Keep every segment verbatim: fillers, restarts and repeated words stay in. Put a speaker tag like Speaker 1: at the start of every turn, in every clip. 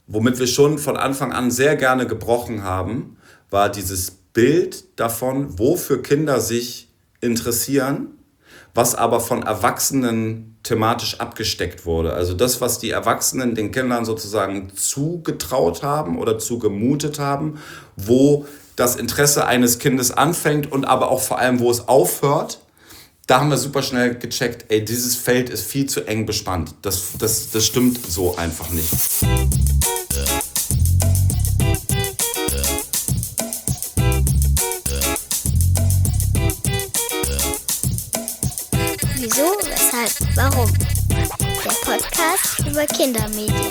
Speaker 1: womit wir schon von Anfang an sehr gerne gebrochen haben, war dieses Bild davon, wofür Kinder sich interessieren, was aber von Erwachsenen thematisch abgesteckt wurde. Also das, was die Erwachsenen den Kindern sozusagen zugetraut haben oder zugemutet haben, wo das Interesse eines Kindes anfängt und aber auch vor allem, wo es aufhört. Da haben wir super schnell gecheckt, ey, dieses Feld ist viel zu eng bespannt. Das, das, das stimmt so einfach nicht.
Speaker 2: Wieso, weshalb, warum? Der Podcast über Kindermedien.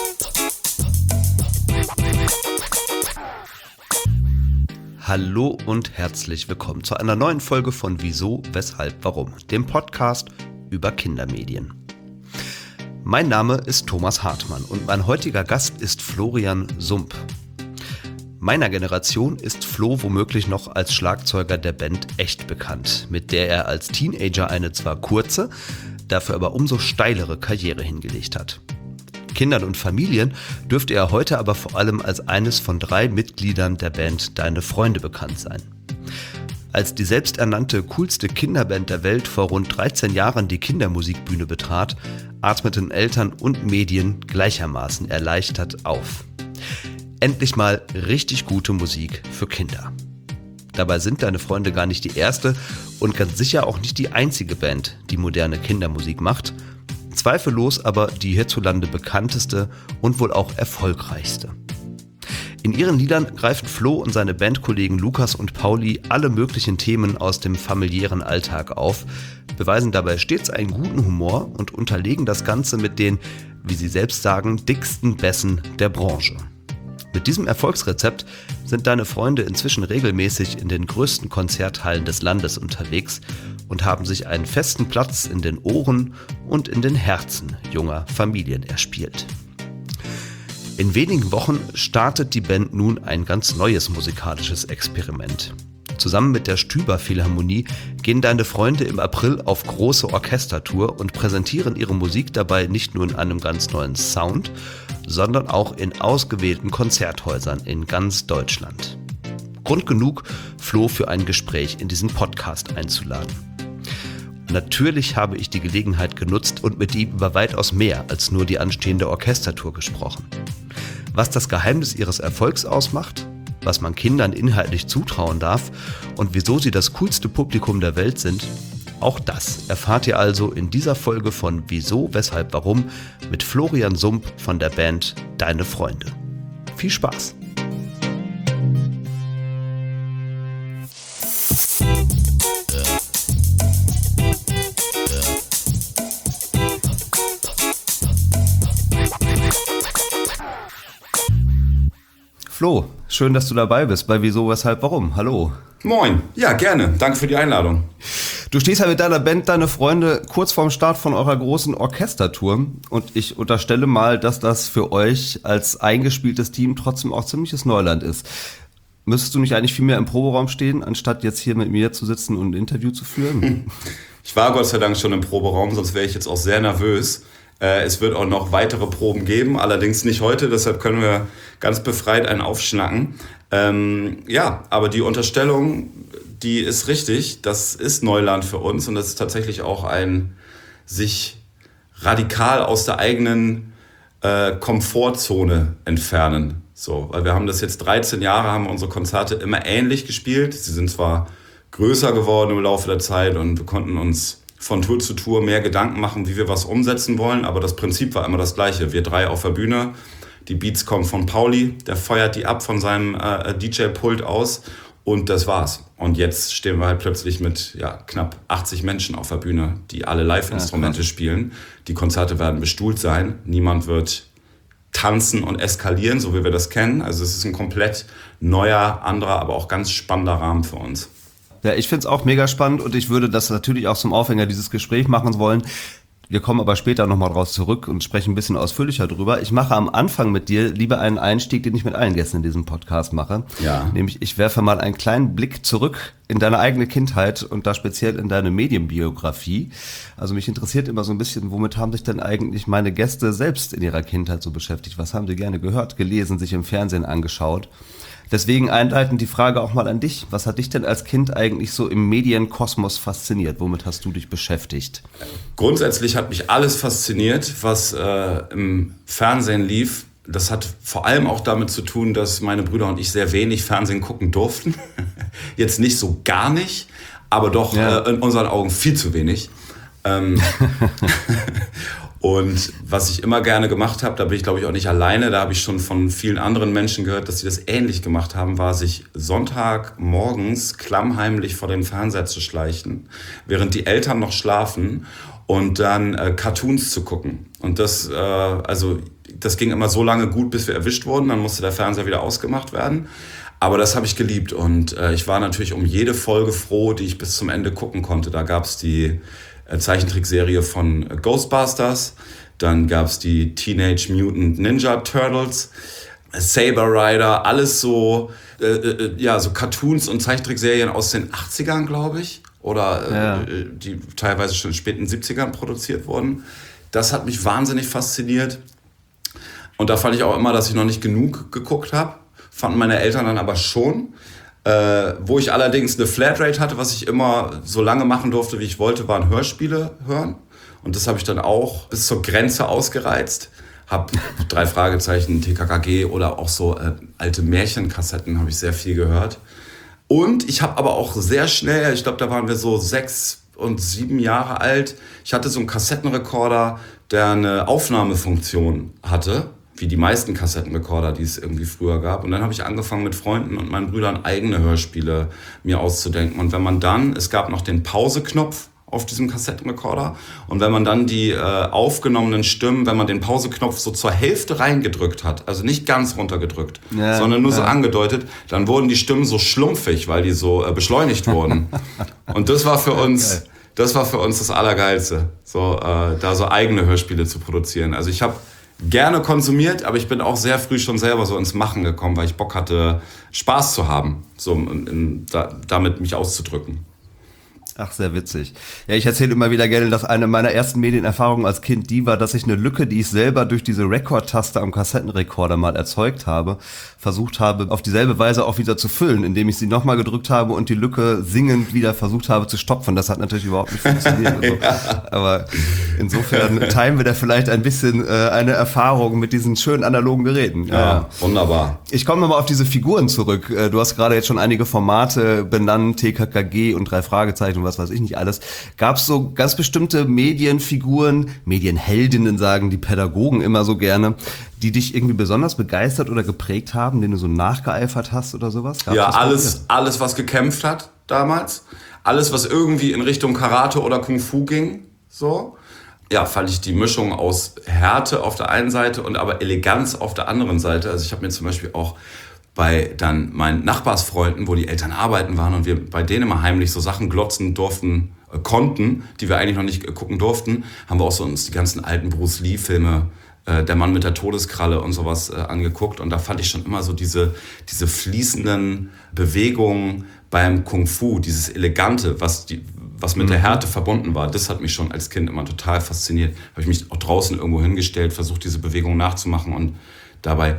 Speaker 3: Hallo und herzlich willkommen zu einer neuen Folge von Wieso, weshalb, warum? Dem Podcast über Kindermedien. Mein Name ist Thomas Hartmann und mein heutiger Gast ist Florian Sump. Meiner Generation ist Flo womöglich noch als Schlagzeuger der Band Echt bekannt, mit der er als Teenager eine zwar kurze, dafür aber umso steilere Karriere hingelegt hat. Kindern und Familien dürfte er heute aber vor allem als eines von drei Mitgliedern der Band Deine Freunde bekannt sein. Als die selbsternannte coolste Kinderband der Welt vor rund dreizehn Jahren die Kindermusikbühne betrat, atmeten Eltern und Medien gleichermaßen erleichtert auf. Endlich mal richtig gute Musik für Kinder. Dabei sind Deine Freunde gar nicht die erste und ganz sicher auch nicht die einzige Band, die moderne Kindermusik macht. Zweifellos aber die hierzulande bekannteste und wohl auch erfolgreichste. In ihren Liedern greifen Flo und seine Bandkollegen Lukas und Pauli alle möglichen Themen aus dem familiären Alltag auf, beweisen dabei stets einen guten Humor und unterlegen das Ganze mit den, wie sie selbst sagen, dicksten Bässen der Branche. Mit diesem Erfolgsrezept sind Deine Freunde inzwischen regelmäßig in den größten Konzerthallen des Landes unterwegs und haben sich einen festen Platz in den Ohren und in den Herzen junger Familien erspielt. In wenigen Wochen startet die Band nun ein ganz neues musikalisches Experiment. Zusammen mit der Stüber Philharmonie gehen Deine Freunde im April auf große Orchestertour und präsentieren ihre Musik dabei nicht nur in einem ganz neuen Sound, sondern auch in ausgewählten Konzerthäusern in ganz Deutschland. Grund genug, Flo für ein Gespräch in diesen Podcast einzuladen. Natürlich habe ich die Gelegenheit genutzt und mit ihm über weitaus mehr als nur die anstehende Orchestertour gesprochen. Was das Geheimnis ihres Erfolgs ausmacht, was man Kindern inhaltlich zutrauen darf und wieso sie das coolste Publikum der Welt sind, auch das erfahrt ihr also in dieser Folge von Wieso, weshalb, warum mit Florian Sump von der Band Deine Freunde. Viel Spaß! Flo, schön, dass du dabei bist bei Wieso, weshalb, warum. Hallo.
Speaker 1: Moin, ja gerne, danke für die Einladung.
Speaker 3: Du stehst ja mit deiner Band Deine Freunde kurz vorm Start von eurer großen Orchestertour und ich unterstelle mal, dass das für euch als eingespieltes Team trotzdem auch ziemliches Neuland ist. Müsstest du nicht eigentlich viel mehr im Proberaum stehen, anstatt jetzt hier mit mir zu sitzen und ein Interview zu führen?
Speaker 1: Ich war Gott sei Dank schon im Proberaum, sonst wäre ich jetzt auch sehr nervös. Es wird auch noch weitere Proben geben, allerdings nicht heute, deshalb können wir ganz befreit einen aufschnacken. Ähm, ja, aber die Unterstellung, die ist richtig, das ist Neuland für uns und das ist tatsächlich auch ein sich radikal aus der eigenen äh, Komfortzone entfernen. So, weil wir haben das jetzt dreizehn Jahre, haben wir unsere Konzerte immer ähnlich gespielt. Sie sind zwar größer geworden im Laufe der Zeit und wir konnten uns von Tour zu Tour mehr Gedanken machen, wie wir was umsetzen wollen, aber das Prinzip war immer das gleiche. Wir drei auf der Bühne, die Beats kommen von Pauli, der feuert die ab von seinem äh, D J-Pult aus und das war's. Und jetzt stehen wir halt plötzlich mit ja, knapp achtzig Menschen auf der Bühne, die alle Live-Instrumente ja, spielen. Die Konzerte werden bestuhlt sein, niemand wird tanzen und eskalieren, so wie wir das kennen. Also es ist ein komplett neuer, anderer, aber auch ganz spannender Rahmen für uns.
Speaker 3: Ja, ich finde es auch mega spannend und ich würde das natürlich auch zum Aufhänger dieses Gesprächs machen wollen. Wir kommen aber später nochmal draus zurück und sprechen ein bisschen ausführlicher drüber. Ich mache am Anfang mit dir lieber einen Einstieg, den ich mit allen Gästen in diesem Podcast mache.
Speaker 1: Ja.
Speaker 3: Nämlich, ich werfe mal einen kleinen Blick zurück in deine eigene Kindheit und da speziell in deine Medienbiografie. Also mich interessiert immer so ein bisschen, womit haben sich denn eigentlich meine Gäste selbst in ihrer Kindheit so beschäftigt? Was haben sie gerne gehört, gelesen, sich im Fernsehen angeschaut? Deswegen einleitend die Frage auch mal an dich. Was hat dich denn als Kind eigentlich so im Medienkosmos fasziniert? Womit hast du dich beschäftigt?
Speaker 1: Grundsätzlich hat mich alles fasziniert, was äh, im Fernsehen lief. Das hat vor allem auch damit zu tun, dass meine Brüder und ich sehr wenig Fernsehen gucken durften. Jetzt nicht so gar nicht, aber doch ja. äh, in unseren Augen viel zu wenig. Ähm, Und was ich immer gerne gemacht habe, da bin ich glaube ich auch nicht alleine, da habe ich schon von vielen anderen Menschen gehört, dass sie das ähnlich gemacht haben, war sich Sonntagmorgens klammheimlich vor den Fernseher zu schleichen, während die Eltern noch schlafen und dann äh, Cartoons zu gucken. Und das, äh, also, das ging immer so lange gut, bis wir erwischt wurden, dann musste der Fernseher wieder ausgemacht werden. Aber das habe ich geliebt und äh, ich war natürlich um jede Folge froh, die ich bis zum Ende gucken konnte. Da gab es die Zeichentrickserie von Ghostbusters, dann gab's die Teenage Mutant Ninja Turtles, Saber Rider, alles so, äh, äh, ja, so Cartoons und Zeichentrickserien aus den achtzigern, glaube ich, oder
Speaker 3: ja.
Speaker 1: äh, die teilweise schon in den späten siebzigern produziert wurden. Das hat mich wahnsinnig fasziniert und da fand ich auch immer, dass ich noch nicht genug geguckt habe, fanden meine Eltern dann aber schon. Äh, wo ich allerdings eine Flatrate hatte, was ich immer so lange machen durfte, wie ich wollte, waren Hörspiele hören. Und das habe ich dann auch bis zur Grenze ausgereizt. Hab drei Fragezeichen, T K K G oder auch so äh, alte Märchenkassetten habe ich sehr viel gehört. Und ich habe aber auch sehr schnell, ich glaube, da waren wir so sechs und sieben Jahre alt, ich hatte so einen Kassettenrekorder, der eine Aufnahmefunktion hatte, wie die meisten Kassettenrekorder, die es irgendwie früher gab. Und dann habe ich angefangen mit Freunden und meinen Brüdern eigene Hörspiele mir auszudenken. Und wenn man dann, es gab noch den Pause-Knopf auf diesem Kassettenrekorder und wenn man dann die äh, aufgenommenen Stimmen, wenn man den Pause-Knopf so zur Hälfte reingedrückt hat, also nicht ganz runtergedrückt, ja, sondern nur ja. so angedeutet, dann wurden die Stimmen so schlumpfig, weil die so äh, beschleunigt wurden. Und das war für uns, das war für uns das Allergeilste, so äh, da so eigene Hörspiele zu produzieren. Also ich habe gerne konsumiert, aber ich bin auch sehr früh schon selber so ins Machen gekommen, weil ich Bock hatte, Spaß zu haben, so in, in, da, damit mich auszudrücken.
Speaker 3: Ach, sehr witzig. Ja, ich erzähle immer wieder gerne, dass eine meiner ersten Medienerfahrungen als Kind die war, dass ich eine Lücke, die ich selber durch diese Record-Taste am Kassettenrekorder mal erzeugt habe, versucht habe, auf dieselbe Weise auch wieder zu füllen, indem ich sie nochmal gedrückt habe und die Lücke singend wieder versucht habe zu stopfen. Das hat natürlich überhaupt nicht funktioniert. Und so. Ja. Aber insofern teilen wir da vielleicht ein bisschen äh, eine Erfahrung mit diesen schönen analogen Geräten.
Speaker 1: Ja, ja. Wunderbar.
Speaker 3: Ich komme nochmal auf diese Figuren zurück. Du hast gerade jetzt schon einige Formate benannt, T K K G und drei Fragezeichen, was weiß ich nicht alles. Gab es so ganz bestimmte Medienfiguren, Medienheldinnen sagen die Pädagogen immer so gerne, die dich irgendwie besonders begeistert oder geprägt haben, denen du so nachgeeifert hast oder sowas? Gab's
Speaker 1: ja, alles, alles, was gekämpft hat damals. Alles, was irgendwie in Richtung Karate oder Kung Fu ging. So. Ja, fand ich die Mischung aus Härte auf der einen Seite und aber Eleganz auf der anderen Seite. Also ich habe mir zum Beispiel auch bei dann meinen Nachbarsfreunden, wo die Eltern arbeiten waren und wir bei denen immer heimlich so Sachen glotzen durften, äh, konnten, die wir eigentlich noch nicht äh, gucken durften, haben wir auch so uns die ganzen alten Bruce Lee-Filme, äh, Der Mann mit der Todeskralle und sowas äh, angeguckt. Und da fand ich schon immer so diese, diese fließenden Bewegungen beim Kung Fu, dieses Elegante, was, die, was mit mhm. der Härte verbunden war. Das hat mich schon als Kind immer total fasziniert. Habe ich mich auch draußen irgendwo hingestellt, versucht diese Bewegung nachzumachen und dabei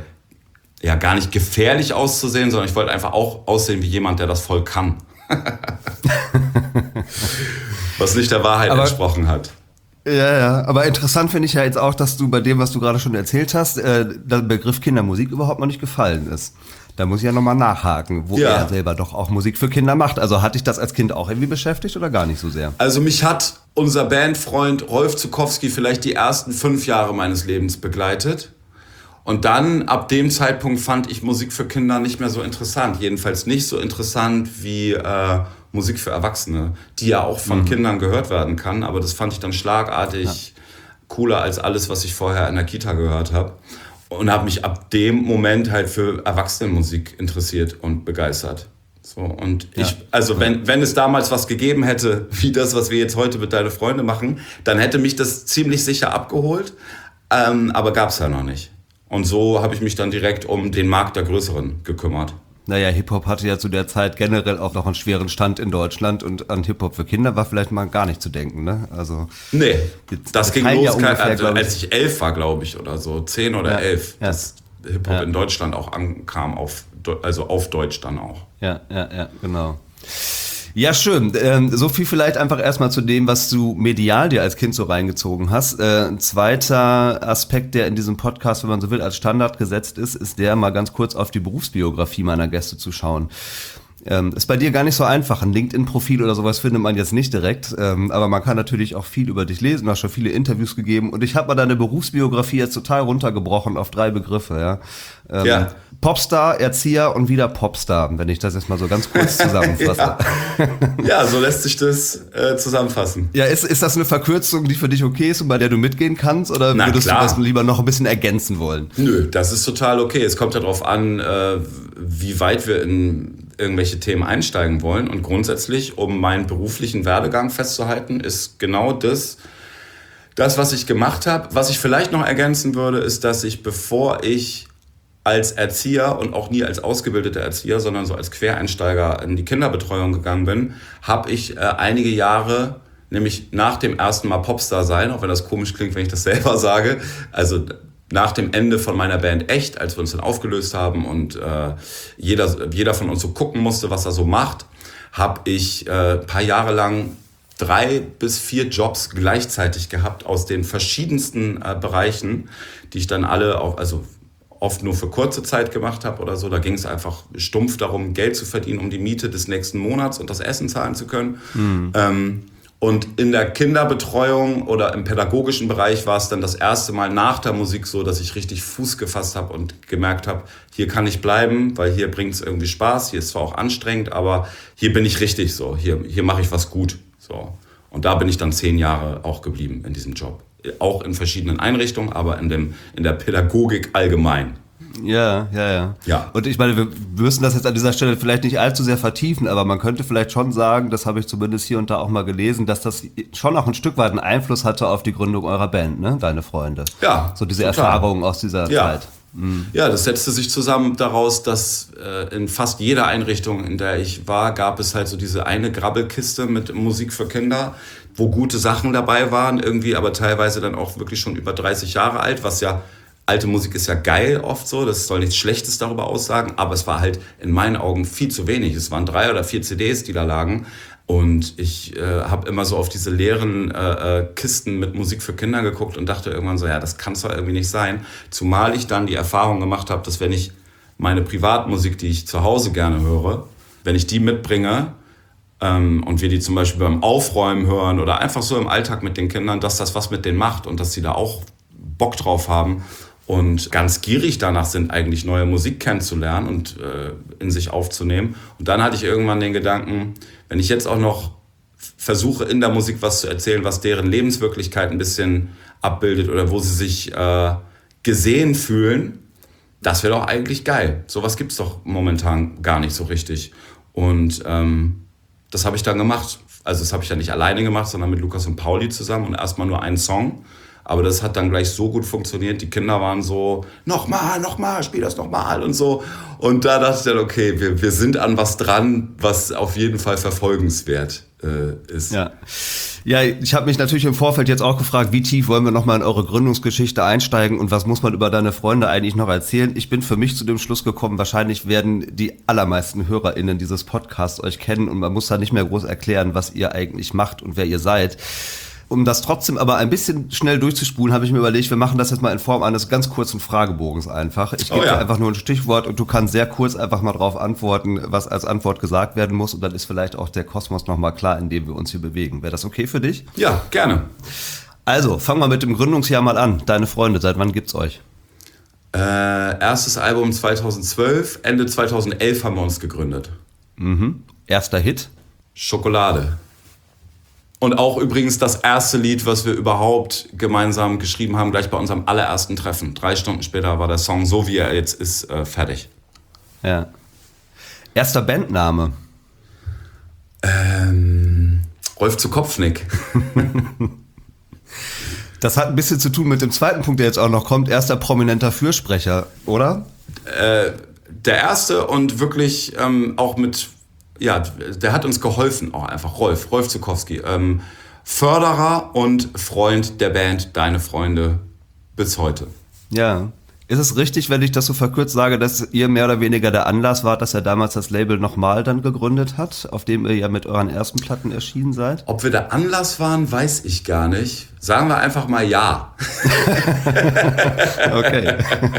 Speaker 1: ja gar nicht gefährlich auszusehen, sondern ich wollte einfach auch aussehen wie jemand, der das voll kann. Was nicht der Wahrheit aber, entsprochen hat.
Speaker 3: Ja, ja, aber interessant finde ich ja jetzt auch, dass du bei dem, was du gerade schon erzählt hast, äh, der Begriff Kindermusik überhaupt noch nicht gefallen ist. Da muss ich ja nochmal nachhaken, wo ja. er selber doch auch Musik für Kinder macht. Also hat dich das als Kind auch irgendwie beschäftigt oder gar nicht so sehr?
Speaker 1: Also mich hat unser Bandfreund Rolf Zukowski vielleicht die ersten fünf Jahre meines Lebens begleitet. Und dann, ab dem Zeitpunkt, fand ich Musik für Kinder nicht mehr so interessant. Jedenfalls nicht so interessant wie äh, Musik für Erwachsene, die ja auch von mhm. Kindern gehört werden kann. Aber das fand ich dann schlagartig ja. cooler als alles, was ich vorher in der Kita gehört habe. Und habe mich ab dem Moment halt für Erwachsenenmusik interessiert und begeistert. So, und ich, ja. also wenn, wenn es damals was gegeben hätte, wie das, was wir jetzt heute mit Deine Freunde machen, dann hätte mich das ziemlich sicher abgeholt, ähm, aber gab's ja noch nicht. Und so habe ich mich dann direkt um den Markt der Größeren gekümmert.
Speaker 3: Naja, Hip-Hop hatte ja zu der Zeit generell auch noch einen schweren Stand in Deutschland und an Hip-Hop für Kinder war vielleicht mal gar nicht zu denken, ne? Also
Speaker 1: nee,
Speaker 3: jetzt,
Speaker 1: das ging los,
Speaker 3: ja ungefähr,
Speaker 1: also,
Speaker 3: ich.
Speaker 1: als ich elf war, glaube ich, oder so, zehn oder ja, elf,
Speaker 3: ja.
Speaker 1: dass Hip-Hop ja. in Deutschland auch ankam, auf, also auf Deutsch dann auch.
Speaker 3: Ja, ja, ja, genau. Ja, schön. Ähm, so viel vielleicht einfach erstmal zu dem, was du medial dir als Kind so reingezogen hast. Äh, ein zweiter Aspekt, der in diesem Podcast, wenn man so will, als Standard gesetzt ist, ist der, mal ganz kurz auf die Berufsbiografie meiner Gäste zu schauen. Ähm, ist bei dir gar nicht so einfach. Ein LinkedIn-Profil oder sowas findet man jetzt nicht direkt, ähm, aber man kann natürlich auch viel über dich lesen. Du hast schon viele Interviews gegeben und ich habe mal deine Berufsbiografie jetzt total runtergebrochen auf drei Begriffe. Ja. Ähm,
Speaker 1: ja.
Speaker 3: Popstar, Erzieher und wieder Popstar, wenn ich das jetzt mal so ganz kurz zusammenfasse.
Speaker 1: ja. ja, so lässt sich das äh, zusammenfassen.
Speaker 3: Ja, ist, ist das eine Verkürzung, die für dich okay ist und bei der du mitgehen kannst oder
Speaker 1: Na,
Speaker 3: würdest
Speaker 1: klar.
Speaker 3: du das lieber noch ein bisschen ergänzen wollen?
Speaker 1: Nö, das ist total okay. Es kommt ja darauf an, äh, wie weit wir in irgendwelche Themen einsteigen wollen. Und grundsätzlich, um meinen beruflichen Werdegang festzuhalten, ist genau das, das, was ich gemacht habe. Was ich vielleicht noch ergänzen würde, ist, dass ich, bevor ich als Erzieher und auch nie als ausgebildeter Erzieher, sondern so als Quereinsteiger in die Kinderbetreuung gegangen bin, habe ich äh, einige Jahre, nämlich nach dem ersten Mal Popstar sein, auch wenn das komisch klingt, wenn ich das selber sage, also nach dem Ende von meiner Band Echt, als wir uns dann aufgelöst haben und äh, jeder, jeder von uns so gucken musste, was er so macht, habe ich äh, ein paar Jahre lang drei bis vier Jobs gleichzeitig gehabt aus den verschiedensten äh, Bereichen, die ich dann alle auch, also oft nur für kurze Zeit gemacht habe oder so. Da ging es einfach stumpf darum, Geld zu verdienen, um die Miete des nächsten Monats und das Essen zahlen zu können. Mhm. Ähm, und in der Kinderbetreuung oder im pädagogischen Bereich war es dann das erste Mal nach der Musik so, dass ich richtig Fuß gefasst habe und gemerkt habe, hier kann ich bleiben, weil hier bringt es irgendwie Spaß. Hier ist zwar auch anstrengend, aber hier bin ich richtig so. Hier, hier mache ich was gut. So. Und da bin ich dann zehn Jahre auch geblieben in diesem Job. Auch in verschiedenen Einrichtungen, aber in, dem, in der Pädagogik allgemein.
Speaker 3: Ja, ja, ja,
Speaker 1: ja.
Speaker 3: Und ich meine, wir müssen das jetzt an dieser Stelle vielleicht nicht allzu sehr vertiefen, aber man könnte vielleicht schon sagen, das habe ich zumindest hier und da auch mal gelesen, dass das schon auch ein Stück weit einen Einfluss hatte auf die Gründung eurer Band, ne, Deine Freunde.
Speaker 1: Ja.
Speaker 3: So diese total. Erfahrungen aus dieser
Speaker 1: ja.
Speaker 3: Zeit. Mhm.
Speaker 1: Ja, das setzte sich zusammen daraus, dass äh, in fast jeder Einrichtung, in der ich war, gab es halt so diese eine Grabbelkiste mit Musik für Kinder, wo gute Sachen dabei waren, irgendwie, aber teilweise dann auch wirklich schon über dreißig Jahre alt, was ja, alte Musik ist ja geil oft so, das soll nichts Schlechtes darüber aussagen, aber es war halt in meinen Augen viel zu wenig. Es waren drei oder vier C Ds, die da lagen und ich äh, habe immer so auf diese leeren äh, Kisten mit Musik für Kinder geguckt und dachte irgendwann so, ja, das kann es doch irgendwie nicht sein. Zumal ich dann die Erfahrung gemacht habe, dass wenn ich meine Privatmusik, die ich zu Hause gerne höre, wenn ich die mitbringe, und wir die zum Beispiel beim Aufräumen hören oder einfach so im Alltag mit den Kindern, dass das was mit denen macht und dass sie da auch Bock drauf haben und ganz gierig danach sind, eigentlich neue Musik kennenzulernen und äh, in sich aufzunehmen. Und dann hatte ich irgendwann den Gedanken, wenn ich jetzt auch noch versuche, in der Musik was zu erzählen, was deren Lebenswirklichkeit ein bisschen abbildet oder wo sie sich äh, gesehen fühlen, das wäre doch eigentlich geil. Sowas gibt's doch momentan gar nicht so richtig. Und ähm, das habe ich dann gemacht. Also das habe ich dann nicht alleine gemacht, sondern mit Lukas und Pauli zusammen und erstmal nur einen Song. Aber das hat dann gleich so gut funktioniert. Die Kinder waren so, nochmal, nochmal, spiel das nochmal und so. Und da dachte ich dann, okay, wir, wir sind an was dran, was auf jeden Fall verfolgenswert äh, ist.
Speaker 3: Ja. Ja, ich habe mich natürlich im Vorfeld jetzt auch gefragt, wie tief wollen wir nochmal in eure Gründungsgeschichte einsteigen und was muss man über Deine Freunde eigentlich noch erzählen? Ich bin für mich zu dem Schluss gekommen, wahrscheinlich werden die allermeisten HörerInnen dieses Podcasts euch kennen und man muss da nicht mehr groß erklären, was ihr eigentlich macht und wer ihr seid. Um das trotzdem aber ein bisschen schnell durchzuspulen, habe ich mir überlegt, wir machen das jetzt mal in Form eines ganz kurzen Fragebogens einfach. Ich gebe oh ja. dir einfach nur ein Stichwort und du kannst sehr kurz einfach mal drauf antworten, was als Antwort gesagt werden muss. Und dann ist vielleicht auch der Kosmos nochmal klar, in dem wir uns hier bewegen. Wäre das okay für dich?
Speaker 1: Ja, gerne.
Speaker 3: Also, fangen wir mit dem Gründungsjahr mal an. Deine Freunde, seit wann gibt's euch?
Speaker 1: Äh, erstes Album zweitausendzwölf, Ende zweitausendelf haben wir uns gegründet.
Speaker 3: Mhm. Erster Hit?
Speaker 1: Schokolade. Und auch übrigens das erste Lied, was wir überhaupt gemeinsam geschrieben haben, gleich bei unserem allerersten Treffen. Drei Stunden später war der Song, so wie er jetzt ist, äh, fertig.
Speaker 3: Ja. Erster Bandname?
Speaker 1: Ähm, Rolf zu Kopfnick.
Speaker 3: Das hat ein bisschen zu tun mit dem zweiten Punkt, der jetzt auch noch kommt. Erster prominenter Fürsprecher, oder?
Speaker 1: Äh, der erste und wirklich ähm, auch mit, ja, der hat uns geholfen auch einfach. Rolf, Rolf Zukowski. Ähm, Förderer und Freund der Band Deine Freunde bis heute.
Speaker 3: Ja. Ist es richtig, wenn ich das so verkürzt sage, dass ihr mehr oder weniger der Anlass wart, dass er damals das Label nochmal dann gegründet hat, auf dem ihr ja mit euren ersten Platten erschienen seid?
Speaker 1: Ob wir der Anlass waren, weiß ich gar nicht. Sagen wir einfach mal ja.
Speaker 3: Okay.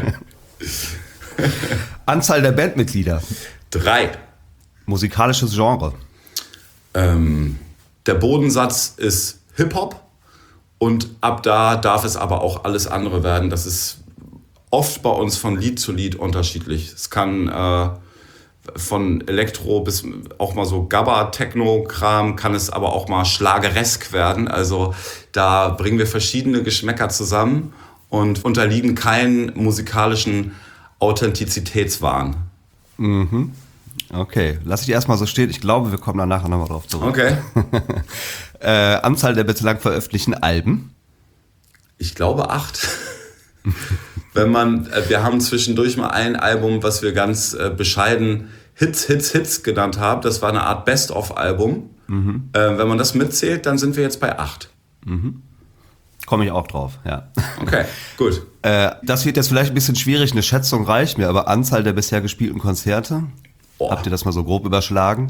Speaker 3: Anzahl der Bandmitglieder?
Speaker 1: Drei.
Speaker 3: Musikalisches Genre?
Speaker 1: Ähm, der Bodensatz ist Hip-Hop und ab da darf es aber auch alles andere werden. Das ist oft bei uns von Lied zu Lied unterschiedlich. Es kann äh, von Elektro bis auch mal so Gabba-Techno-Kram, kann es aber auch mal schlageresk werden. Also da bringen wir verschiedene Geschmäcker zusammen und unterliegen keinen musikalischen Authentizitätswahn.
Speaker 3: Mhm. Okay, lass ich erstmal so stehen. Ich glaube, wir kommen da nachher nochmal drauf zurück.
Speaker 1: Okay.
Speaker 3: äh, Anzahl der bislang veröffentlichten Alben?
Speaker 1: Ich glaube acht. Wenn man, wir haben zwischendurch mal ein Album, was wir ganz äh, bescheiden Hits, Hits, Hits genannt haben. Das war eine Art Best-of-Album. Mhm. Äh, wenn man das mitzählt, dann sind wir jetzt bei acht.
Speaker 3: Mhm. Komme ich auch drauf, ja.
Speaker 1: Okay, gut.
Speaker 3: Äh, das wird jetzt vielleicht ein bisschen schwierig, eine Schätzung reicht mir, aber Anzahl der bisher gespielten Konzerte? Oh. Habt ihr das mal so grob überschlagen?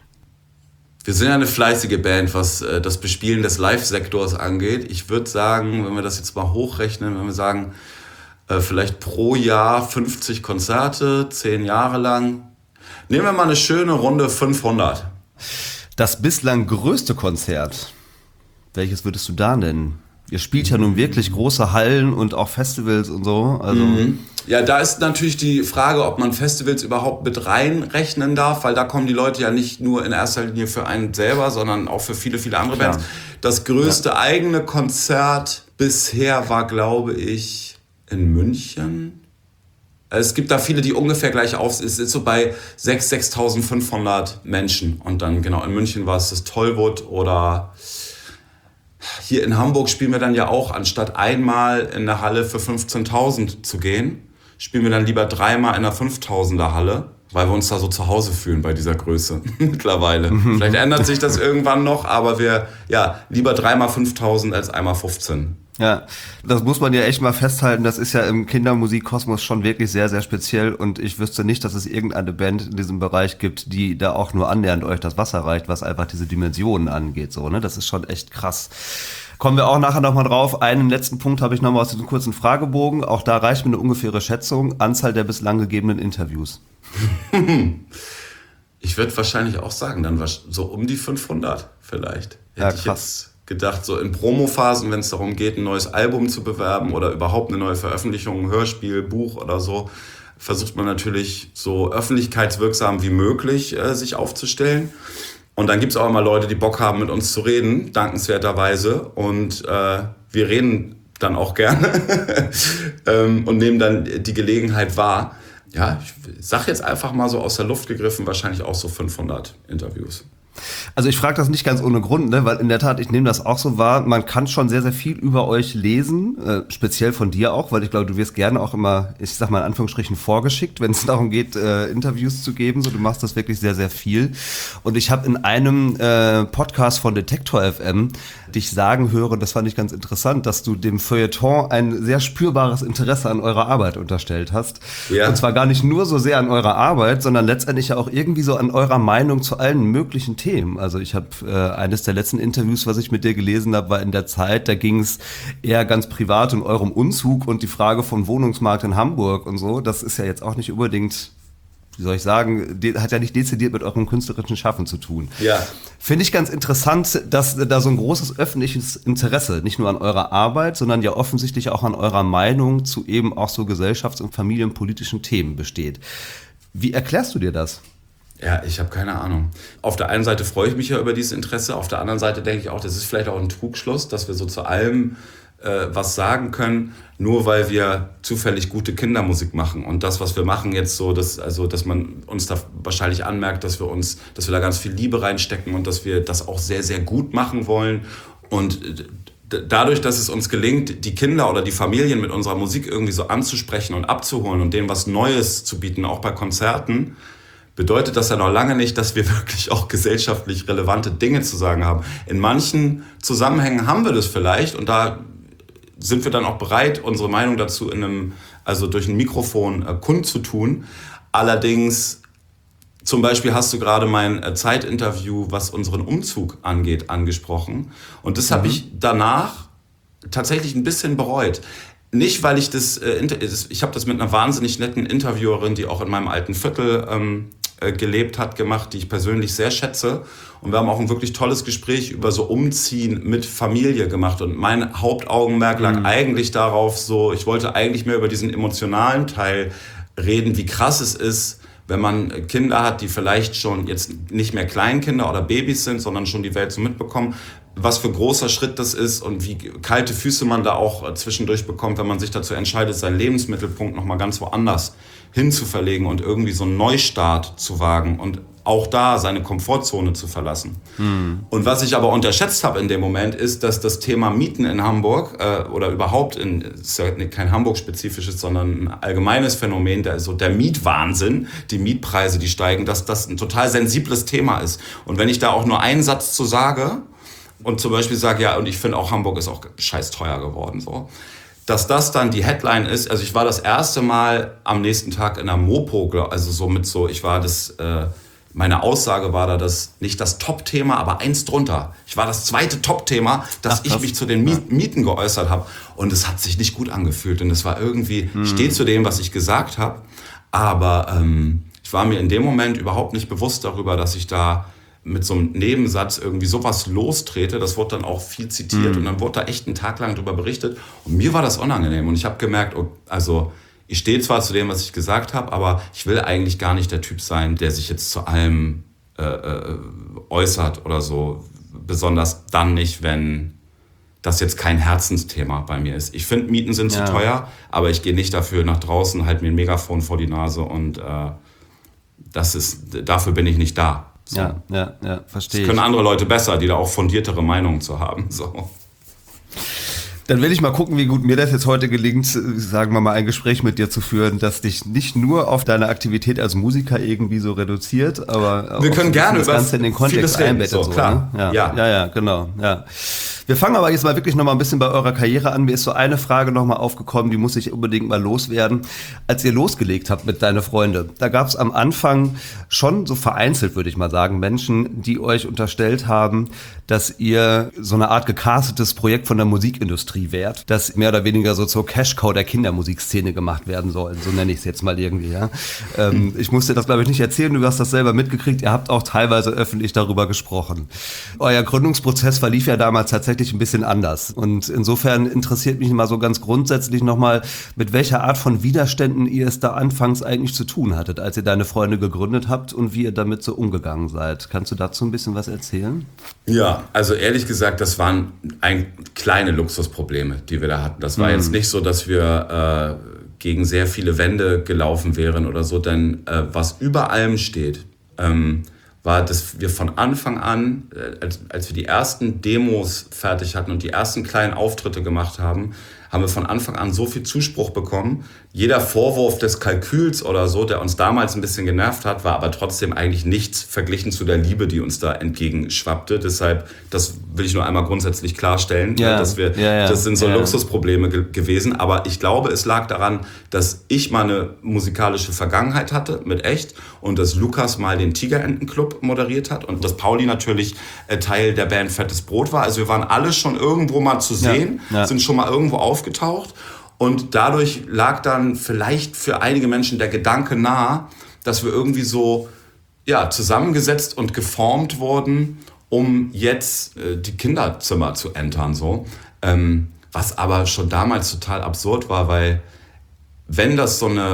Speaker 1: Wir sind ja eine fleißige Band, was äh, das Bespielen des Live-Sektors angeht. Ich würde sagen, wenn wir das jetzt mal hochrechnen, wenn wir sagen, äh, vielleicht pro Jahr fünfzig Konzerte, zehn Jahre lang. Nehmen wir mal eine schöne Runde fünfhundert.
Speaker 3: Das bislang größte Konzert, welches würdest du da nennen? Ihr spielt ja nun wirklich große Hallen und auch Festivals und so. Also
Speaker 1: mhm. Ja, da ist natürlich die Frage, ob man Festivals überhaupt mit reinrechnen darf, weil da kommen die Leute ja nicht nur in erster Linie für einen selber, sondern auch für viele, viele andere
Speaker 3: Klar.
Speaker 1: Bands. Das größte ja. eigene Konzert bisher war, glaube ich, in München. Es gibt da viele, die ungefähr gleich auf, es ist so bei sechstausend, sechstausendfünfhundert Menschen. Und dann genau in München war es das Tollwood oder hier in Hamburg spielen wir dann ja auch, anstatt einmal in der Halle für fünfzehntausend zu gehen, spielen wir dann lieber dreimal in einer fünftausender Halle, weil wir uns da so zu Hause fühlen bei dieser Größe mittlerweile. Vielleicht ändert sich das irgendwann noch, aber wir, ja, lieber dreimal fünftausend als einmal fünfzehn.
Speaker 3: Ja, das muss man ja echt mal festhalten, das ist ja im Kindermusikkosmos schon wirklich sehr, sehr speziell und ich wüsste nicht, dass es irgendeine Band in diesem Bereich gibt, die da auch nur annähernd euch das Wasser reicht, was einfach diese Dimensionen angeht, so, ne, das ist schon echt krass. Kommen wir auch nachher nochmal drauf. Einen letzten Punkt habe ich nochmal aus diesem kurzen Fragebogen, auch da reicht mir eine ungefähre Schätzung, Anzahl der bislang gegebenen Interviews.
Speaker 1: Ich würde wahrscheinlich auch sagen, dann so um die fünfhundert vielleicht. Hätte
Speaker 3: ja,
Speaker 1: ich jetzt gedacht, so in Promophasen, wenn es darum geht, ein neues Album zu bewerben oder überhaupt eine neue Veröffentlichung, ein Hörspiel, Buch oder so, versucht man natürlich so öffentlichkeitswirksam wie möglich äh, sich aufzustellen. Und dann gibt es auch immer Leute, die Bock haben, mit uns zu reden, dankenswerterweise. Und äh, wir reden dann auch gerne ähm, und nehmen dann die Gelegenheit wahr. Ja, ich sag jetzt einfach mal so aus der Luft gegriffen, wahrscheinlich auch so fünfhundert Interviews.
Speaker 3: Also ich frage das nicht ganz ohne Grund, ne? Weil in der Tat, ich nehme das auch so wahr, man kann schon sehr, sehr viel über euch lesen, äh, speziell von dir auch, weil ich glaube, du wirst gerne auch immer, ich sag mal in Anführungsstrichen, vorgeschickt, wenn es darum geht, äh, Interviews zu geben, so du machst das wirklich sehr, sehr viel. Und ich habe in einem äh, Podcast von Detektor F M dich sagen hören, das fand ich ganz interessant, dass du dem Feuilleton ein sehr spürbares Interesse an eurer Arbeit unterstellt hast. Ja. Und zwar gar nicht nur so sehr an eurer Arbeit, sondern letztendlich ja auch irgendwie so an eurer Meinung zu allen möglichen Themen. Also ich habe äh, eines der letzten Interviews, was ich mit dir gelesen habe, war in der Zeit, da ging es eher ganz privat um eurem Umzug und die Frage vom Wohnungsmarkt in Hamburg und so. Das ist ja jetzt auch nicht unbedingt, wie soll ich sagen, de- hat ja nicht dezidiert mit eurem künstlerischen Schaffen zu tun.
Speaker 1: Ja.
Speaker 3: Finde ich ganz interessant, dass da so ein großes öffentliches Interesse nicht nur an eurer Arbeit, sondern ja offensichtlich auch an eurer Meinung zu eben auch so gesellschafts- und familienpolitischen Themen besteht. Wie erklärst du dir das?
Speaker 1: Ja, ich habe keine Ahnung. Auf der einen Seite freue ich mich ja über dieses Interesse, auf der anderen Seite denke ich auch, das ist vielleicht auch ein Trugschluss, dass wir so zu allem äh, was sagen können, nur weil wir zufällig gute Kindermusik machen. Und das, was wir machen jetzt so, dass, also, dass man uns da wahrscheinlich anmerkt, dass wir uns, dass wir da ganz viel Liebe reinstecken und dass wir das auch sehr, sehr gut machen wollen. Und d- dadurch, dass es uns gelingt, die Kinder oder die Familien mit unserer Musik irgendwie so anzusprechen und abzuholen und denen was Neues zu bieten, auch bei Konzerten, bedeutet das ja noch lange nicht, dass wir wirklich auch gesellschaftlich relevante Dinge zu sagen haben. In manchen Zusammenhängen haben wir das vielleicht und da sind wir dann auch bereit, unsere Meinung dazu in einem, also durch ein Mikrofon äh, kundzutun. Allerdings, zum Beispiel hast du gerade mein äh, Zeitinterview, was unseren Umzug angeht, angesprochen. Und das mhm. habe ich danach tatsächlich ein bisschen bereut. Nicht, weil ich das, äh, ich habe das mit einer wahnsinnig netten Interviewerin, die auch in meinem alten Viertel ähm, äh, gelebt hat, gemacht, die ich persönlich sehr schätze. Und wir haben auch ein wirklich tolles Gespräch über so Umziehen mit Familie gemacht. Und mein Hauptaugenmerk lag mhm. eigentlich darauf, so, ich wollte eigentlich mehr über diesen emotionalen Teil reden, wie krass es ist, wenn man Kinder hat, die vielleicht schon jetzt nicht mehr Kleinkinder oder Babys sind, sondern schon die Welt so mitbekommen, was für großer Schritt das ist und wie kalte Füße man da auch zwischendurch bekommt, wenn man sich dazu entscheidet, seinen Lebensmittelpunkt nochmal ganz woanders hinzuverlegen und irgendwie so einen Neustart zu wagen und auch da seine Komfortzone zu verlassen. Mhm. Und was ich aber unterschätzt habe in dem Moment, ist, dass das Thema Mieten in Hamburg äh, oder überhaupt, in, ist ja kein Hamburg-spezifisches, sondern ein allgemeines Phänomen, der, so der Mietwahnsinn, die Mietpreise, die steigen, dass das ein total sensibles Thema ist. Und wenn ich da auch nur einen Satz zu sage und zum Beispiel sage, ja, und ich finde auch Hamburg ist auch scheiß teuer geworden, so, dass das dann die Headline ist. Also ich war das erste Mal am nächsten Tag in der Mopo, also so mit so, ich war das... Äh, Meine Aussage war da das nicht das Top-Thema, aber eins drunter. Ich war das zweite Top-Thema, dass Ach, ich mich zu den Mieten geäußert habe. Und es hat sich nicht gut angefühlt. Und es war irgendwie, hm. steht zu dem, was ich gesagt habe. Aber ähm, ich war mir in dem Moment überhaupt nicht bewusst darüber, dass ich da mit so einem Nebensatz irgendwie sowas lostrete. Das wurde dann auch viel zitiert. Hm. Und dann wurde da echt einen Tag lang drüber berichtet. Und mir war das unangenehm. Und ich habe gemerkt, also... Ich stehe zwar zu dem, was ich gesagt habe, aber ich will eigentlich gar nicht der Typ sein, der sich jetzt zu allem äh, äh, äußert oder so. Besonders dann nicht, wenn das jetzt kein Herzensthema bei mir ist. Ich finde, Mieten sind ja. zu teuer, aber ich gehe nicht dafür nach draußen, halte mir ein Megafon vor die Nase und äh, das ist, dafür bin ich nicht da. So.
Speaker 3: Ja, ja, ja, verstehe.
Speaker 1: Das können andere Leute besser, die da auch fundiertere Meinungen zu haben. So.
Speaker 3: Dann will ich mal gucken, wie gut mir das jetzt heute gelingt, sagen wir mal, ein Gespräch mit dir zu führen, das dich nicht nur auf deine Aktivität als Musiker irgendwie so reduziert, aber
Speaker 1: wir können gerne
Speaker 3: das Ganze in den Kontext einbettet.
Speaker 1: So,
Speaker 3: so,
Speaker 1: klar.
Speaker 3: Ne? Ja,
Speaker 1: ja.
Speaker 3: ja, ja, genau. Ja. Wir fangen aber jetzt mal wirklich noch mal ein bisschen bei eurer Karriere an. Mir ist so eine Frage noch mal aufgekommen, die muss ich unbedingt mal loswerden. Als ihr losgelegt habt mit deinen Freunden, da gab es am Anfang schon so vereinzelt, würde ich mal sagen, Menschen, die euch unterstellt haben, dass ihr so eine Art gecastetes Projekt von der Musikindustrie wärt, das mehr oder weniger so zur Cash-Cow der Kindermusikszene gemacht werden soll. So nenne ich es jetzt mal irgendwie. Ja. Ähm, ich musste das, glaube ich, nicht erzählen. Du hast das selber mitgekriegt. Ihr habt auch teilweise öffentlich darüber gesprochen. Euer Gründungsprozess verlief ja damals tatsächlich ein bisschen anders. Und insofern interessiert mich mal so ganz grundsätzlich nochmal, mit welcher Art von Widerständen ihr es da anfangs eigentlich zu tun hattet, als ihr deine Freunde gegründet habt und wie ihr damit so umgegangen seid. Kannst du dazu ein bisschen was erzählen?
Speaker 1: Ja, also ehrlich gesagt, das waren ein, kleine Luxusprobleme, die wir da hatten. Das war mhm. jetzt nicht so, dass wir äh, gegen sehr viele Wände gelaufen wären oder so, denn äh, was über allem steht, ähm, war, dass wir von Anfang an, als, als wir die ersten Demos fertig hatten und die ersten kleinen Auftritte gemacht haben, haben wir von Anfang an so viel Zuspruch bekommen. Jeder Vorwurf des Kalküls oder so, der uns damals ein bisschen genervt hat, war aber trotzdem eigentlich nichts verglichen zu der Liebe, die uns da entgegenschwappte. Deshalb, das will ich nur einmal grundsätzlich klarstellen, ja, dass wir, ja, ja, das sind so ja. Luxusprobleme ge- gewesen. Aber ich glaube, es lag daran, dass ich mal eine musikalische Vergangenheit hatte mit Echt und dass Lukas mal den Tigerentenclub moderiert hat und dass Pauli natürlich äh, Teil der Band Fettes Brot war. Also wir waren alle schon irgendwo mal zu sehen, ja, ja. sind schon mal irgendwo aufgetaucht. Und dadurch lag dann vielleicht für einige Menschen der Gedanke nahe, dass wir irgendwie so ja, zusammengesetzt und geformt wurden, um jetzt äh, die Kinderzimmer zu entern. So. Ähm, was aber schon damals total absurd war, weil wenn das so eine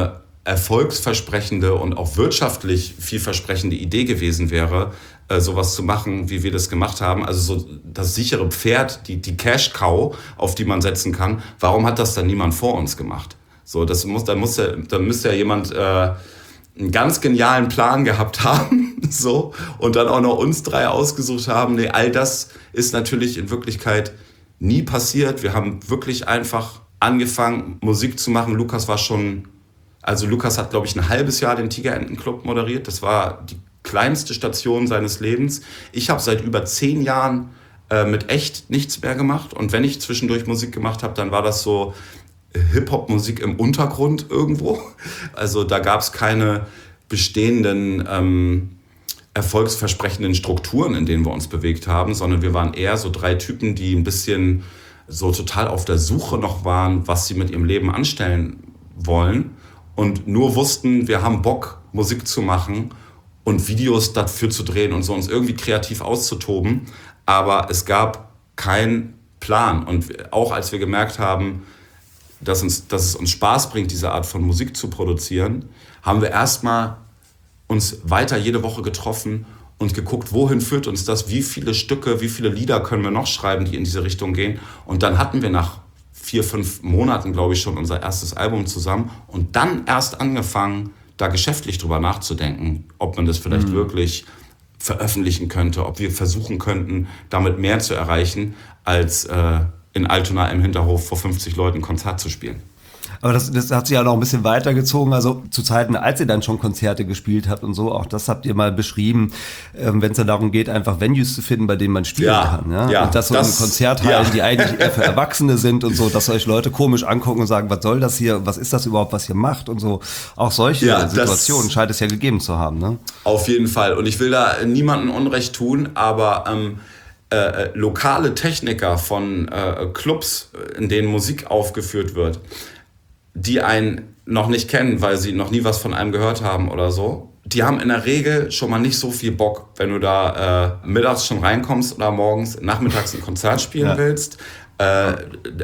Speaker 1: erfolgsversprechende und auch wirtschaftlich vielversprechende Idee gewesen wäre, äh, sowas zu machen, wie wir das gemacht haben. Also so das sichere Pferd, die, die Cash-Cow, auf die man setzen kann. Warum hat das dann niemand vor uns gemacht? So, das muss, da muss ja, da müsste ja jemand äh, einen ganz genialen Plan gehabt haben, so, und dann auch noch uns drei ausgesucht haben. Nee, all das ist natürlich in Wirklichkeit nie passiert. Wir haben wirklich einfach angefangen, Musik zu machen. Lukas war schon, also Lukas hat, glaube ich, ein halbes Jahr den Tigerentenclub moderiert. Das war die kleinste Station seines Lebens. Ich habe seit über zehn Jahren äh, mit echt nichts mehr gemacht. Und wenn ich zwischendurch Musik gemacht habe, dann war das so Hip-Hop-Musik im Untergrund irgendwo. Also da gab es keine bestehenden, ähm, erfolgsversprechenden Strukturen, in denen wir uns bewegt haben, sondern wir waren eher so drei Typen, die ein bisschen so total auf der Suche noch waren, was sie mit ihrem Leben anstellen wollen und nur wussten, wir haben Bock, Musik zu machen und Videos dafür zu drehen und so uns irgendwie kreativ auszutoben. Aber es gab keinen Plan. Und auch als wir gemerkt haben, dass, uns, dass es uns Spaß bringt, diese Art von Musik zu produzieren, haben wir erstmal uns weiter jede Woche getroffen und geguckt, wohin führt uns das, wie viele Stücke, wie viele Lieder können wir noch schreiben, die in diese Richtung gehen. Und dann hatten wir nach vier, fünf Monaten, glaube ich, schon unser erstes Album zusammen und dann erst angefangen, da geschäftlich drüber nachzudenken, ob man das vielleicht mhm. wirklich veröffentlichen könnte, ob wir versuchen könnten, damit mehr zu erreichen, als äh, in Altona im Hinterhof vor fünfzig Leuten Konzert zu spielen.
Speaker 3: Aber das, das hat sich ja noch ein bisschen weitergezogen, also zu Zeiten, als ihr dann schon Konzerte gespielt habt und so, auch das habt ihr mal beschrieben, ähm, wenn es dann darum geht, einfach Venues zu finden, bei denen man spielen
Speaker 1: ja,
Speaker 3: kann. Ja?
Speaker 1: Ja,
Speaker 3: und das so das, in Konzerthallen, ja. die eigentlich eher für Erwachsene sind und so, dass euch Leute komisch angucken und sagen, was soll das hier, was ist das überhaupt, was ihr macht und so. Auch solche ja, Situationen scheint es ja gegeben zu haben. Ne?
Speaker 1: Auf jeden Fall. Und ich will da niemandem Unrecht tun, aber ähm, äh, lokale Techniker von äh, Clubs, in denen Musik aufgeführt wird, die einen noch nicht kennen, weil sie noch nie was von einem gehört haben oder so, die haben in der Regel schon mal nicht so viel Bock, wenn du da äh, mittags schon reinkommst oder morgens, nachmittags ein Konzert spielen ja. willst. Äh,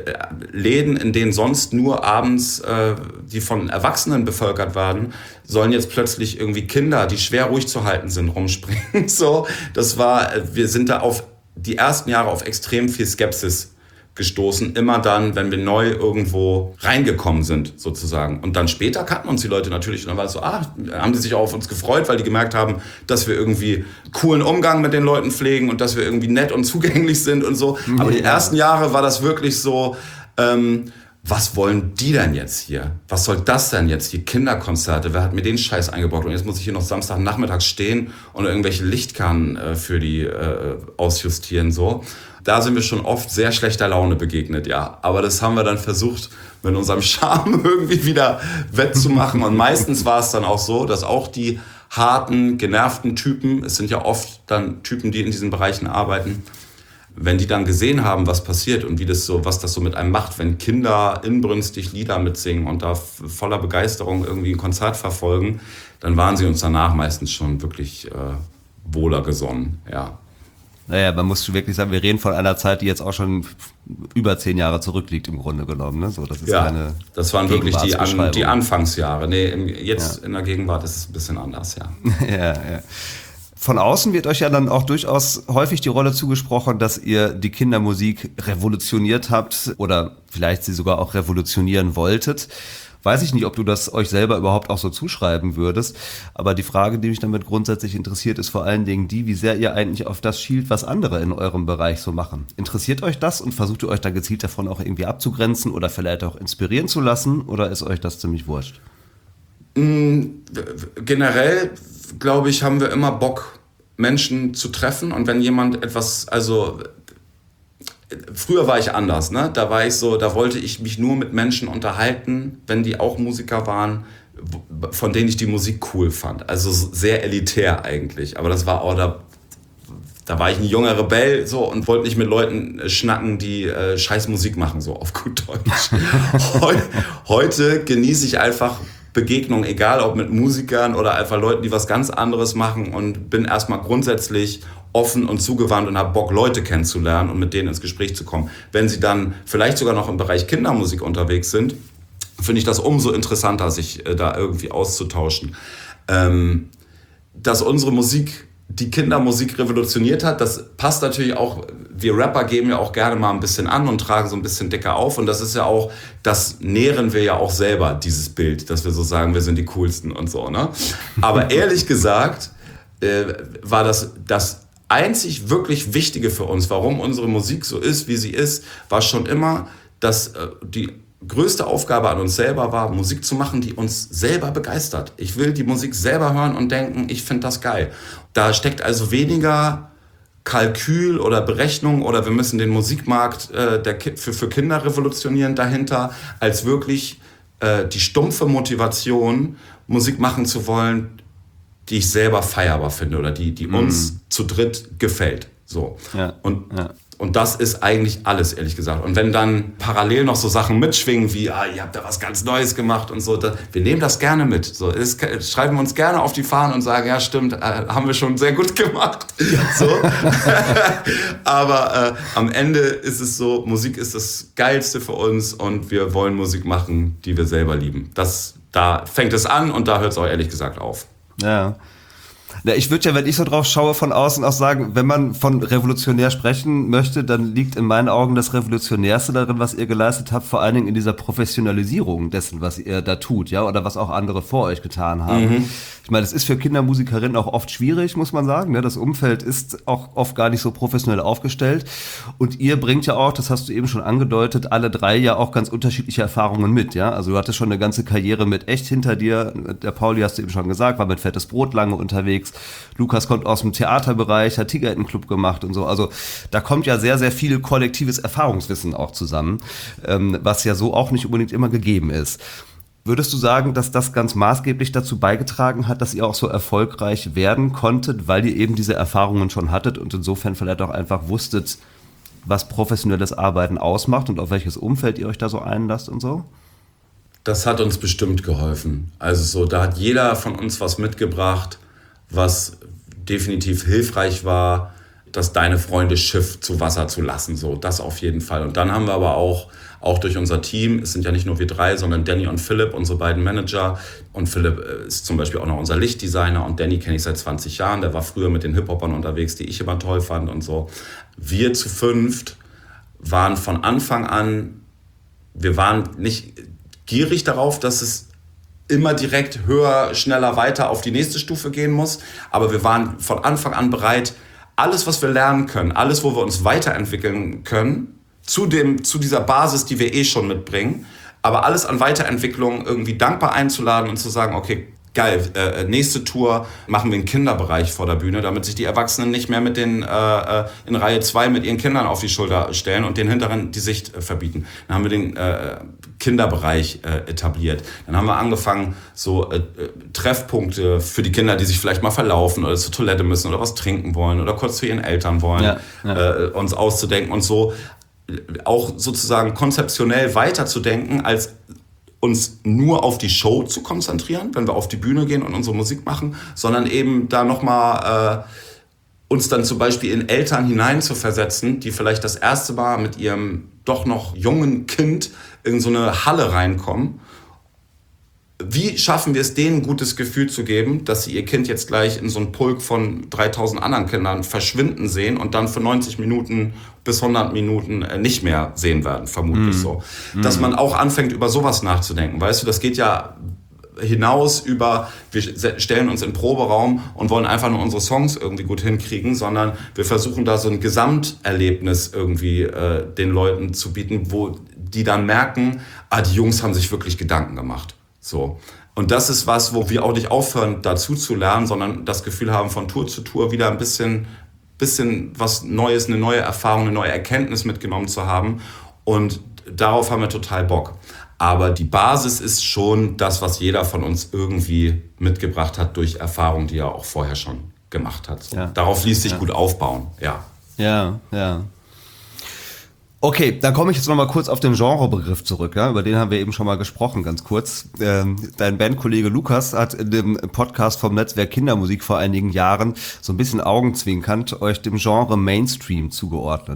Speaker 1: Läden, in denen sonst nur abends, äh, die von Erwachsenen bevölkert werden, sollen jetzt plötzlich irgendwie Kinder, die schwer ruhig zu halten sind, rumspringen. So, das war, wir sind da auf die ersten Jahre auf extrem viel Skepsis gestoßen, immer dann, wenn wir neu irgendwo reingekommen sind, sozusagen. Und dann später kannten uns die Leute natürlich und dann war es so, ah, haben die sich auch auf uns gefreut, weil die gemerkt haben, dass wir irgendwie coolen Umgang mit den Leuten pflegen und dass wir irgendwie nett und zugänglich sind und so. Aber die ersten Jahre war das wirklich so, ähm, was wollen die denn jetzt hier? Was soll das denn jetzt? Die Kinderkonzerte, wer hat mir den Scheiß eingebaut? Und jetzt muss ich hier noch Samstagnachmittags stehen und irgendwelche Lichtkannen äh, für die äh, ausjustieren, so. Da sind wir schon oft sehr schlechter Laune begegnet, ja. Aber das haben wir dann versucht, mit unserem Charme irgendwie wieder wettzumachen. Und meistens war es dann auch so, dass auch die harten, genervten Typen, es sind ja oft dann Typen, die in diesen Bereichen arbeiten, wenn die dann gesehen haben, was passiert und wie das so, was das so mit einem macht, wenn Kinder inbrünstig Lieder mitsingen und da voller Begeisterung irgendwie ein Konzert verfolgen, dann waren sie uns danach meistens schon wirklich äh, wohler gesonnen, ja.
Speaker 3: Naja, man muss wirklich sagen, wir reden von einer Zeit, die jetzt auch schon über zehn Jahre zurückliegt im Grunde genommen. Ne? So, das ist
Speaker 1: ja,
Speaker 3: eine
Speaker 1: das waren wirklich die, An, die Anfangsjahre. Nee, jetzt ja. in der Gegenwart ist es ein bisschen anders, ja.
Speaker 3: ja, ja. Von außen wird euch ja dann auch durchaus häufig die Rolle zugesprochen, dass ihr die Kindermusik revolutioniert habt oder vielleicht sie sogar auch revolutionieren wolltet. Weiß ich nicht, ob du das euch selber überhaupt auch so zuschreiben würdest. Aber die Frage, die mich damit grundsätzlich interessiert, ist vor allen Dingen die, wie sehr ihr eigentlich auf das schielt, was andere in eurem Bereich so machen. Interessiert euch das und versucht ihr euch dann gezielt davon auch irgendwie abzugrenzen oder vielleicht auch inspirieren zu lassen? Oder ist euch das ziemlich wurscht?
Speaker 1: Generell, glaube ich, haben wir immer Bock, Menschen zu treffen. Und wenn jemand etwas, also... Früher war ich anders, ne? Da war ich so, da wollte ich mich nur mit Menschen unterhalten, wenn die auch Musiker waren, von denen ich die Musik cool fand. Also sehr elitär eigentlich. Aber das war auch, da, da war ich ein junger Rebell so und wollte nicht mit Leuten schnacken, die äh, scheiß Musik machen, so auf gut Deutsch. Heu, heute genieße ich einfach Begegnungen, egal ob mit Musikern oder einfach Leuten, die was ganz anderes machen und bin erstmal grundsätzlich offen und zugewandt und habe Bock, Leute kennenzulernen und mit denen ins Gespräch zu kommen. Wenn sie dann vielleicht sogar noch im Bereich Kindermusik unterwegs sind, finde ich das umso interessanter, sich äh, da irgendwie auszutauschen. Ähm, dass unsere Musik die Kindermusik revolutioniert hat, das passt natürlich auch, wir Rapper geben ja auch gerne mal ein bisschen an und tragen so ein bisschen dicker auf und das ist ja auch, das nähren wir ja auch selber, dieses Bild, dass wir so sagen, wir sind die Coolsten und so, ne? Aber ehrlich gesagt äh, war das das einzig wirklich Wichtige für uns, warum unsere Musik so ist, wie sie ist, war schon immer, dass äh, die größte Aufgabe an uns selber war, Musik zu machen, die uns selber begeistert. Ich will die Musik selber hören und denken, ich finde das geil. Da steckt also weniger Kalkül oder Berechnung oder wir müssen den Musikmarkt äh, der Ki- für, für Kinder revolutionieren dahinter, als wirklich äh, die stumpfe Motivation, Musik machen zu wollen, die ich selber feierbar finde oder die, die uns mm. zu dritt gefällt. So. Ja, und ja. Und das ist eigentlich alles, ehrlich gesagt. Und wenn dann parallel noch so Sachen mitschwingen, wie, ah, ihr habt da was ganz Neues gemacht und so, da, wir nehmen das gerne mit. So, ist, schreiben wir uns gerne auf die Fahnen und sagen, ja stimmt, äh, haben wir schon sehr gut gemacht. So. Aber äh, am Ende ist es so, Musik ist das Geilste für uns und wir wollen Musik machen, die wir selber lieben. Das, da fängt es an und da hört es auch ehrlich gesagt auf.
Speaker 3: Ja. Na, ich würde ja, wenn ich so drauf schaue, von außen auch sagen, wenn man von revolutionär sprechen möchte, dann liegt in meinen Augen das Revolutionärste darin, was ihr geleistet habt, vor allen Dingen in dieser Professionalisierung dessen, was ihr da tut, ja, oder was auch andere vor euch getan haben. Mhm. Ich meine, es ist für Kindermusikerinnen auch oft schwierig, muss man sagen, ne? Das Umfeld ist auch oft gar nicht so professionell aufgestellt und ihr bringt ja auch, das hast du eben schon angedeutet, alle drei ja auch ganz unterschiedliche Erfahrungen mit, ja, also du hattest schon eine ganze Karriere mit Echt hinter dir, der Pauli hast du eben schon gesagt, war mit Fettes Brot lange unterwegs. Lukas kommt aus dem Theaterbereich, hat Tigerentenclub gemacht und so. Also da kommt ja sehr, sehr viel kollektives Erfahrungswissen auch zusammen, ähm, was ja so auch nicht unbedingt immer gegeben ist. Würdest du sagen, dass das ganz maßgeblich dazu beigetragen hat, dass ihr auch so erfolgreich werden konntet, weil ihr eben diese Erfahrungen schon hattet und insofern vielleicht auch einfach wusstet, was professionelles Arbeiten ausmacht und auf welches Umfeld ihr euch da so einlasst und so?
Speaker 1: Das hat uns bestimmt geholfen. Also so, da hat jeder von uns was mitgebracht, was definitiv hilfreich war, das Deine Freunde Schiff zu Wasser zu lassen, so, das auf jeden Fall. Und dann haben wir aber auch, auch durch unser Team, es sind ja nicht nur wir drei, sondern Danny und Philipp, unsere beiden Manager. Und Philipp ist zum Beispiel auch noch unser Lichtdesigner und Danny kenne ich seit zwanzig Jahren, der war früher mit den Hip-Hopern unterwegs, die ich immer toll fand und so. Wir zu fünft waren von Anfang an, wir waren nicht gierig darauf, dass es immer direkt höher, schneller, weiter auf die nächste Stufe gehen muss. Aber wir waren von Anfang an bereit, alles, was wir lernen können, alles, wo wir uns weiterentwickeln können, zu, dem, zu dieser Basis, die wir eh schon mitbringen, aber alles an Weiterentwicklung irgendwie dankbar einzuladen und zu sagen, okay, geil, äh, nächste Tour machen wir einen Kinderbereich vor der Bühne, damit sich die Erwachsenen nicht mehr mit den äh, in Reihe zwei mit ihren Kindern auf die Schulter stellen und den Hinteren die Sicht äh, verbieten. Dann haben wir den äh, Kinderbereich äh, etabliert. Dann haben wir angefangen, so äh, Treffpunkte für die Kinder, die sich vielleicht mal verlaufen oder zur Toilette müssen oder was trinken wollen oder kurz zu ihren Eltern wollen, ja, ja. Äh, uns auszudenken und so auch sozusagen konzeptionell weiterzudenken, als uns nur auf die Show zu konzentrieren, wenn wir auf die Bühne gehen und unsere Musik machen, sondern eben da nochmal äh, uns dann zum Beispiel in Eltern hineinzuversetzen, die vielleicht das erste Mal mit ihrem doch noch jungen Kind in so eine Halle reinkommen. Wie schaffen wir es, denen ein gutes Gefühl zu geben, dass sie ihr Kind jetzt gleich in so einen Pulk von dreitausend anderen Kindern verschwinden sehen und dann für neunzig Minuten bis hundert Minuten nicht mehr sehen werden, vermutlich mm. so. Dass mm. man auch anfängt, über sowas nachzudenken. Weißt du, das geht ja hinaus über, wir stellen uns in den Proberaum und wollen einfach nur unsere Songs irgendwie gut hinkriegen, sondern wir versuchen da so ein Gesamterlebnis irgendwie äh, den Leuten zu bieten, wo die dann merken, ah, die Jungs haben sich wirklich Gedanken gemacht. So. Und das ist was, wo wir auch nicht aufhören, dazu zu lernen, sondern das Gefühl haben, von Tour zu Tour wieder ein bisschen, bisschen was Neues, eine neue Erfahrung, eine neue Erkenntnis mitgenommen zu haben. Und darauf haben wir total Bock. Aber die Basis ist schon das, was jeder von uns irgendwie mitgebracht hat durch Erfahrung, die er auch vorher schon gemacht hat. So. Ja. Darauf ließ sich ja. gut aufbauen, ja.
Speaker 3: Ja, ja. Okay, dann komme ich jetzt nochmal kurz auf den Genrebegriff zurück, ja? Über den haben wir eben schon mal gesprochen, ganz kurz. Ähm, dein Bandkollege Lukas hat in dem Podcast vom Netzwerk Kindermusik vor einigen Jahren so ein bisschen augenzwinkernd euch dem Genre Mainstream zugeordnet.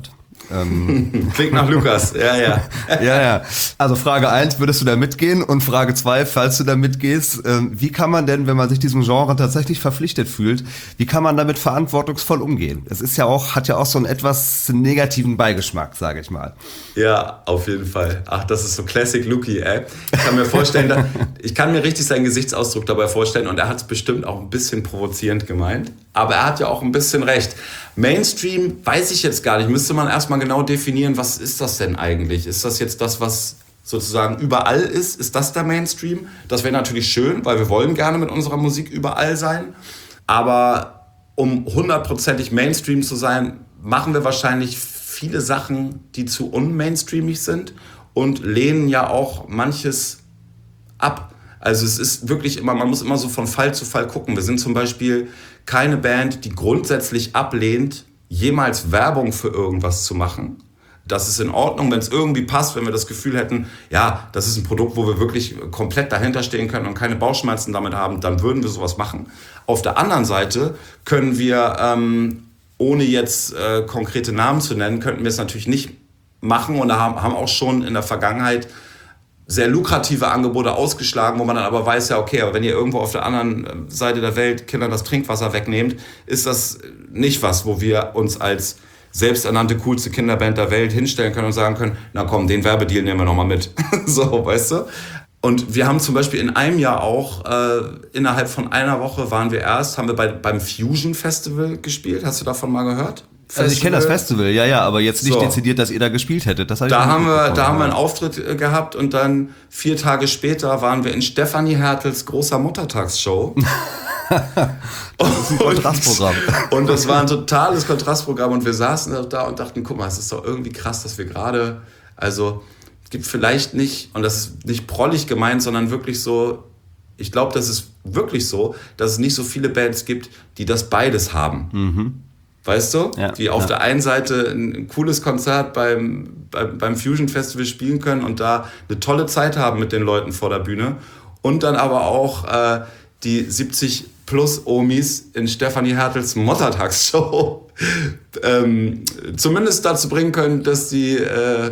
Speaker 3: Ähm,
Speaker 1: Klingt nach Lukas, ja, ja.
Speaker 3: ja, ja. Also Frage eins, würdest du da mitgehen? Und Frage zwei, falls du da mitgehst, ähm, wie kann man denn, wenn man sich diesem Genre tatsächlich verpflichtet fühlt, wie kann man damit verantwortungsvoll umgehen? Es ist ja auch, hat ja auch so einen etwas negativen Beigeschmack, sage ich mal.
Speaker 1: Ja, auf jeden Fall. Ach, das ist so Classic Luki, ey. Ich kann mir vorstellen, da, ich kann mir richtig seinen Gesichtsausdruck dabei vorstellen und er hat es bestimmt auch ein bisschen provozierend gemeint. Aber er hat ja auch ein bisschen recht. Mainstream weiß ich jetzt gar nicht. Müsste man erstmal genau definieren, was ist das denn eigentlich? Ist das jetzt das, was sozusagen überall ist? Ist das der Mainstream? Das wäre natürlich schön, weil wir wollen gerne mit unserer Musik überall sein. Aber um hundertprozentig Mainstream zu sein, machen wir wahrscheinlich viele Sachen, die zu unmainstreamig sind und lehnen ja auch manches ab. Also es ist wirklich immer, man muss immer so von Fall zu Fall gucken. Wir sind zum Beispiel keine Band, die grundsätzlich ablehnt, jemals Werbung für irgendwas zu machen. Das ist in Ordnung, wenn es irgendwie passt, wenn wir das Gefühl hätten, ja, das ist ein Produkt, wo wir wirklich komplett dahinter stehen können und keine Bauchschmerzen damit haben, dann würden wir sowas machen. Auf der anderen Seite können wir, ähm, ohne jetzt äh, konkrete Namen zu nennen, könnten wir es natürlich nicht machen und haben, haben auch schon in der Vergangenheit sehr lukrative Angebote ausgeschlagen, wo man dann aber weiß, ja okay, aber wenn ihr irgendwo auf der anderen Seite der Welt Kindern das Trinkwasser wegnehmt, ist das nicht was, wo wir uns als selbsternannte coolste Kinderband der Welt hinstellen können und sagen können, na komm, den Werbedeal nehmen wir nochmal mit. So, weißt du? Und wir haben zum Beispiel in einem Jahr auch, äh, innerhalb von einer Woche waren wir erst, haben wir bei, beim Fusion Festival gespielt. Hast du davon mal gehört?
Speaker 3: Festival. Also ich kenne das Festival, ja, ja, aber jetzt nicht
Speaker 1: so
Speaker 3: dezidiert, dass ihr da gespielt hättet. Das hab ich
Speaker 1: da haben wir, da
Speaker 3: ja.
Speaker 1: haben wir einen Auftritt äh, gehabt und dann vier Tage später waren wir in Stefanie Hertels großer Muttertagsshow.
Speaker 3: Das ist ein Kontrastprogramm.
Speaker 1: Und, und das war ein totales Kontrastprogramm und wir saßen da und dachten, guck mal, es ist doch irgendwie krass, dass wir gerade, also es gibt vielleicht nicht, und das ist nicht prollig gemeint, sondern wirklich so, ich glaube, das ist wirklich so, dass es nicht so viele Bands gibt, die das beides haben.
Speaker 3: Mhm.
Speaker 1: Weißt du?
Speaker 3: Ja,
Speaker 1: die auf
Speaker 3: ja.
Speaker 1: der einen Seite ein cooles Konzert beim, beim, beim Fusion Festival spielen können und da eine tolle Zeit haben mit den Leuten vor der Bühne. Und dann aber auch äh, die siebzig plus Omis in Stefanie Hertels Muttertagsshow ähm, zumindest dazu bringen können, dass sie, äh,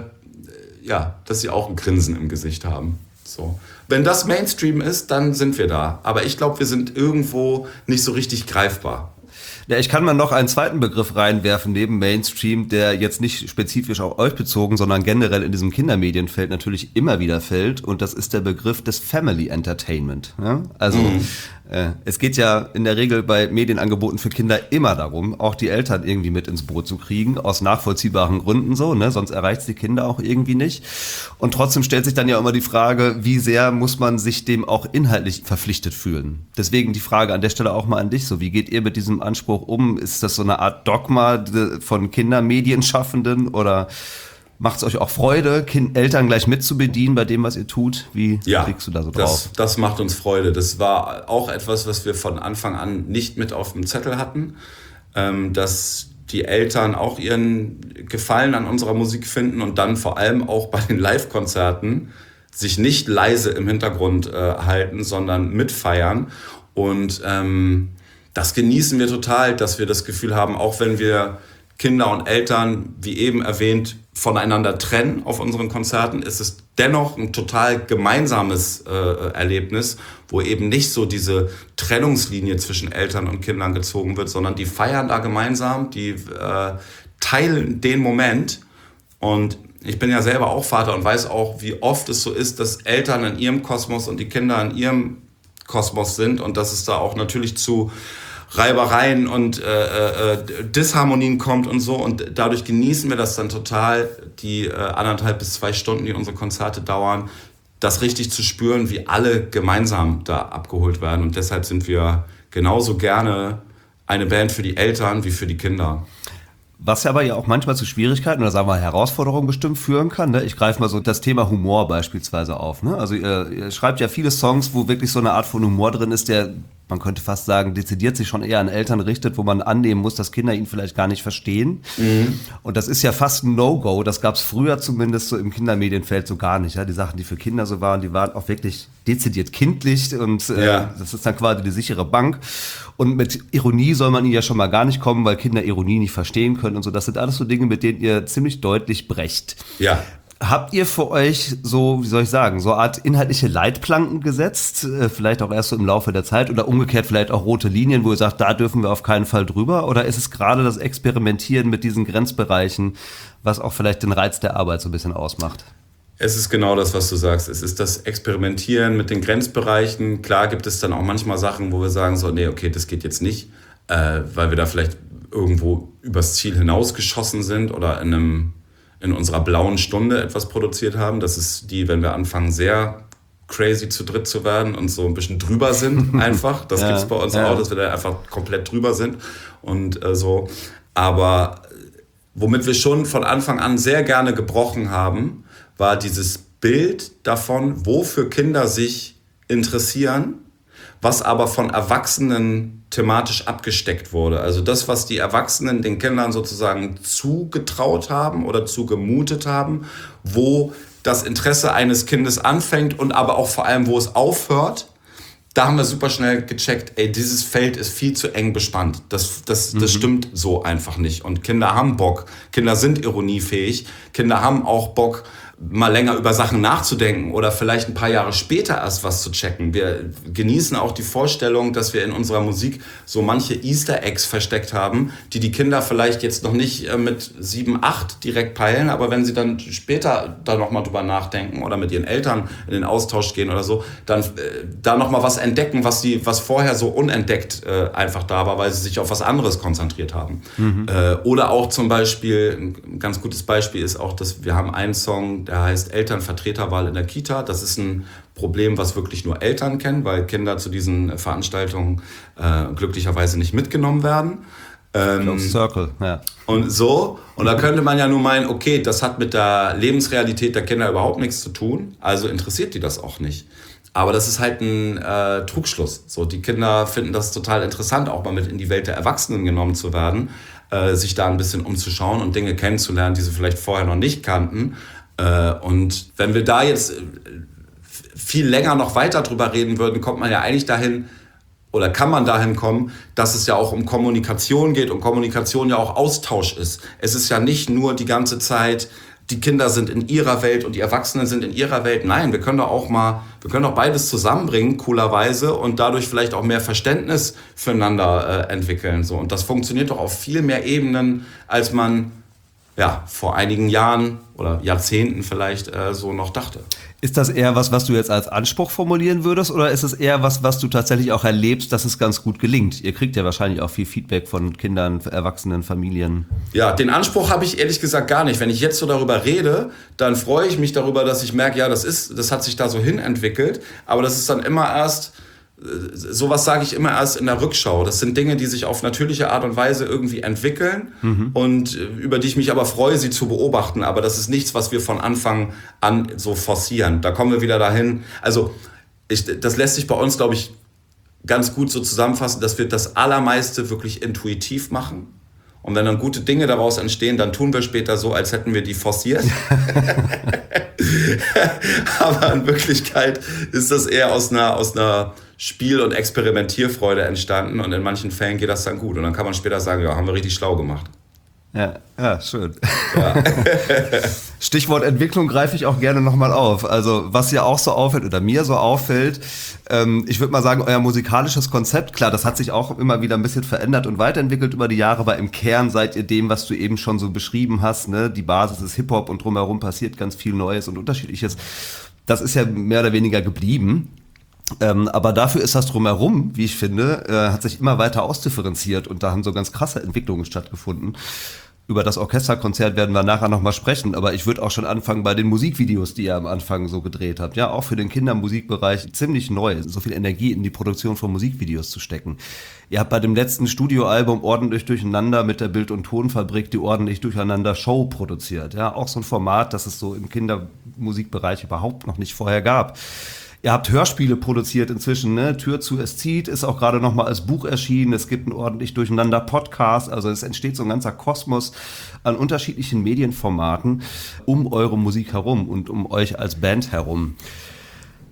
Speaker 1: ja, dass sie auch ein Grinsen im Gesicht haben. So. Wenn das Mainstream ist, dann sind wir da. Aber ich glaube, wir sind irgendwo nicht so richtig greifbar.
Speaker 3: Ja, ich kann mal noch einen zweiten Begriff reinwerfen neben Mainstream, der jetzt nicht spezifisch auf euch bezogen, sondern generell in diesem Kindermedienfeld natürlich immer wieder fällt. Und das ist der Begriff des Family Entertainment. Ja? Also mhm. äh, es geht ja in der Regel bei Medienangeboten für Kinder immer darum, auch die Eltern irgendwie mit ins Boot zu kriegen, aus nachvollziehbaren Gründen so, ne? Sonst erreicht es die Kinder auch irgendwie nicht. Und trotzdem stellt sich dann ja immer die Frage, wie sehr muss man sich dem auch inhaltlich verpflichtet fühlen? Deswegen die Frage an der Stelle auch mal an dich, so wie geht ihr mit diesem Anspruch um? Ist das so eine Art Dogma von Kindermedienschaffenden oder macht es euch auch Freude, kind, Eltern gleich mitzubedienen bei dem, was ihr tut? Wie
Speaker 1: ja,
Speaker 3: blickst du da so
Speaker 1: das,
Speaker 3: drauf?
Speaker 1: Das macht uns Freude. Das war auch etwas, was wir von Anfang an nicht mit auf dem Zettel hatten, ähm, dass die Eltern auch ihren Gefallen an unserer Musik finden und dann vor allem auch bei den Live-Konzerten sich nicht leise im Hintergrund äh, halten, sondern mitfeiern. Und ähm, das genießen wir total, dass wir das Gefühl haben, auch wenn wir Kinder und Eltern, wie eben erwähnt, voneinander trennen auf unseren Konzerten, ist es dennoch ein total gemeinsames äh, Erlebnis, wo eben nicht so diese Trennungslinie zwischen Eltern und Kindern gezogen wird, sondern die feiern da gemeinsam, die äh, teilen den Moment. Und ich bin ja selber auch Vater und weiß auch, wie oft es so ist, dass Eltern in ihrem Kosmos und die Kinder in ihrem Kosmos sind und dass es da auch natürlich zu Reibereien und äh, äh, Disharmonien kommt und so. Und dadurch genießen wir das dann total, die äh, anderthalb bis zwei Stunden, die unsere Konzerte dauern, das richtig zu spüren, wie alle gemeinsam da abgeholt werden. Und deshalb sind wir genauso gerne eine Band für die Eltern wie für die Kinder.
Speaker 3: Was ja aber ja auch manchmal zu Schwierigkeiten oder sagen wir Herausforderungen bestimmt führen kann. Ne? Ich greife mal so das Thema Humor beispielsweise auf. Ne? Also ihr, ihr schreibt ja viele Songs, wo wirklich so eine Art von Humor drin ist, der, man könnte fast sagen, dezidiert sich schon eher an Eltern richtet, wo man annehmen muss, dass Kinder ihn vielleicht gar nicht verstehen. Mhm. Und das ist ja fast ein No-Go. Das gab es früher zumindest so im Kindermedienfeld so gar nicht. Ja? Die Sachen, die für Kinder so waren, die waren auch wirklich dezidiert kindlich und äh,
Speaker 1: Ja.
Speaker 3: das ist dann quasi die sichere Bank. Und mit Ironie soll man ihnen ja schon mal gar nicht kommen, weil Kinder Ironie nicht verstehen können und so. Das sind alles so Dinge, mit denen ihr ziemlich deutlich brecht.
Speaker 1: Ja.
Speaker 3: Habt ihr für euch so, wie soll ich sagen, so eine Art inhaltliche Leitplanken gesetzt, äh, vielleicht auch erst so im Laufe der Zeit oder umgekehrt vielleicht auch rote Linien, wo ihr sagt, da dürfen wir auf keinen Fall drüber? Oder ist es gerade das Experimentieren mit diesen Grenzbereichen, was auch vielleicht den Reiz der Arbeit so ein bisschen ausmacht?
Speaker 1: Es ist genau das, was du sagst. Es ist das Experimentieren mit den Grenzbereichen. Klar gibt es dann auch manchmal Sachen, wo wir sagen so, nee, okay, das geht jetzt nicht, äh, weil wir da vielleicht irgendwo übers Ziel hinausgeschossen sind oder in einem in unserer blauen Stunde etwas produziert haben. Das ist die, wenn wir anfangen, sehr crazy zu dritt zu werden und so ein bisschen drüber sind einfach. Das ja, gibt es bei uns ja. auch, dass wir da einfach komplett drüber sind und äh, so. Aber womit wir schon von Anfang an sehr gerne gebrochen haben, war dieses Bild davon, wofür Kinder sich interessieren, was aber von Erwachsenen thematisch abgesteckt wurde. Also das, was die Erwachsenen den Kindern sozusagen zugetraut haben oder zugemutet haben, wo das Interesse eines Kindes anfängt und aber auch vor allem, wo es aufhört, da haben wir super schnell gecheckt, ey, dieses Feld ist viel zu eng bespannt. Das, das, das mhm. stimmt so einfach nicht. Und Kinder haben Bock, Kinder sind ironiefähig, Kinder haben auch Bock, mal länger über Sachen nachzudenken oder vielleicht ein paar Jahre später erst was zu checken. Wir genießen auch die Vorstellung, dass wir in unserer Musik so manche Easter Eggs versteckt haben, die die Kinder vielleicht jetzt noch nicht mit sieben, acht direkt peilen, aber wenn sie dann später da nochmal drüber nachdenken oder mit ihren Eltern in den Austausch gehen oder so, dann äh, da nochmal was entdecken, was, die, was vorher so unentdeckt äh, einfach da war, weil sie sich auf was anderes konzentriert haben. Mhm. Äh, oder auch zum Beispiel, ein ganz gutes Beispiel ist auch, dass wir haben einen Song, der heißt Elternvertreterwahl in der Kita. Das ist ein Problem, was wirklich nur Eltern kennen, weil Kinder zu diesen Veranstaltungen äh, glücklicherweise nicht mitgenommen werden. Ähm,
Speaker 3: Circle, ja.
Speaker 1: Und so. Und da könnte man ja nur meinen, okay, das hat mit der Lebensrealität der Kinder überhaupt nichts zu tun, also interessiert die das auch nicht. Aber das ist halt ein äh, Trugschluss. So, die Kinder finden das total interessant, auch mal mit in die Welt der Erwachsenen genommen zu werden, äh, sich da ein bisschen umzuschauen und Dinge kennenzulernen, die sie vielleicht vorher noch nicht kannten. Und wenn wir da jetzt viel länger noch weiter drüber reden würden, kommt man ja eigentlich dahin, oder kann man dahin kommen, dass es ja auch um Kommunikation geht und Kommunikation ja auch Austausch ist. Es ist ja nicht nur die ganze Zeit, die Kinder sind in ihrer Welt und die Erwachsenen sind in ihrer Welt. Nein, wir können doch auch mal, wir können doch beides zusammenbringen, coolerweise, und dadurch vielleicht auch mehr Verständnis füreinander äh, entwickeln. So. Und das funktioniert doch auf viel mehr Ebenen, als man ja, vor einigen Jahren oder Jahrzehnten vielleicht äh, so noch dachte.
Speaker 3: Ist das eher was, was du jetzt als Anspruch formulieren würdest, oder ist es eher was, was du tatsächlich auch erlebst, dass es ganz gut gelingt? Ihr kriegt ja wahrscheinlich auch viel Feedback von Kindern, Erwachsenen, Familien.
Speaker 1: Ja, den Anspruch habe ich ehrlich gesagt gar nicht. Wenn ich jetzt so darüber rede, dann freue ich mich darüber, dass ich merke, ja, das ist, das hat sich da so hin entwickelt, aber das ist dann immer erst, sowas sage ich immer erst in der Rückschau. Das sind Dinge, die sich auf natürliche Art und Weise irgendwie entwickeln mhm. und über die ich mich aber freue, sie zu beobachten. Aber das ist nichts, was wir von Anfang an so forcieren. Da kommen wir wieder dahin. Also ich, das lässt sich bei uns, glaube ich, ganz gut so zusammenfassen, dass wir das Allermeiste wirklich intuitiv machen. Und wenn dann gute Dinge daraus entstehen, dann tun wir später so, als hätten wir die forciert. Aber in Wirklichkeit ist das eher aus einer, aus einer Spiel- und Experimentierfreude entstanden. Und in manchen Fällen geht das dann gut. Und dann kann man später sagen, ja, haben wir richtig schlau gemacht.
Speaker 3: Ja, ja, schön. Ja. Stichwort Entwicklung greife ich auch gerne nochmal auf. Also was ja auch so auffällt oder mir so auffällt, ähm, ich würde mal sagen, euer musikalisches Konzept, klar, das hat sich auch immer wieder ein bisschen verändert und weiterentwickelt über die Jahre, aber im Kern seid ihr dem, was du eben schon so beschrieben hast, ne? Die Basis ist Hip-Hop und drumherum passiert ganz viel Neues und Unterschiedliches. Das ist ja mehr oder weniger geblieben. Ähm, aber dafür ist das Drumherum, wie ich finde, äh, hat sich immer weiter ausdifferenziert und da haben so ganz krasse Entwicklungen stattgefunden. Über das Orchesterkonzert werden wir nachher nochmal sprechen, aber ich würde auch schon anfangen bei den Musikvideos, die ihr am Anfang so gedreht habt. Ja, auch für den Kindermusikbereich ziemlich neu, so viel Energie in die Produktion von Musikvideos zu stecken. Ihr habt bei dem letzten Studioalbum Ordentlich Durcheinander mit der Bild- und Tonfabrik die Ordentlich Durcheinander Show produziert. Ja, auch so ein Format, das es so im Kindermusikbereich überhaupt noch nicht vorher gab. Ihr habt Hörspiele produziert inzwischen, ne? Tür zu, es zieht, ist auch gerade noch mal als Buch erschienen. Es gibt einen Ordentlich Durcheinander Podcast. Also es entsteht so ein ganzer Kosmos an unterschiedlichen Medienformaten um eure Musik herum und um euch als Band herum.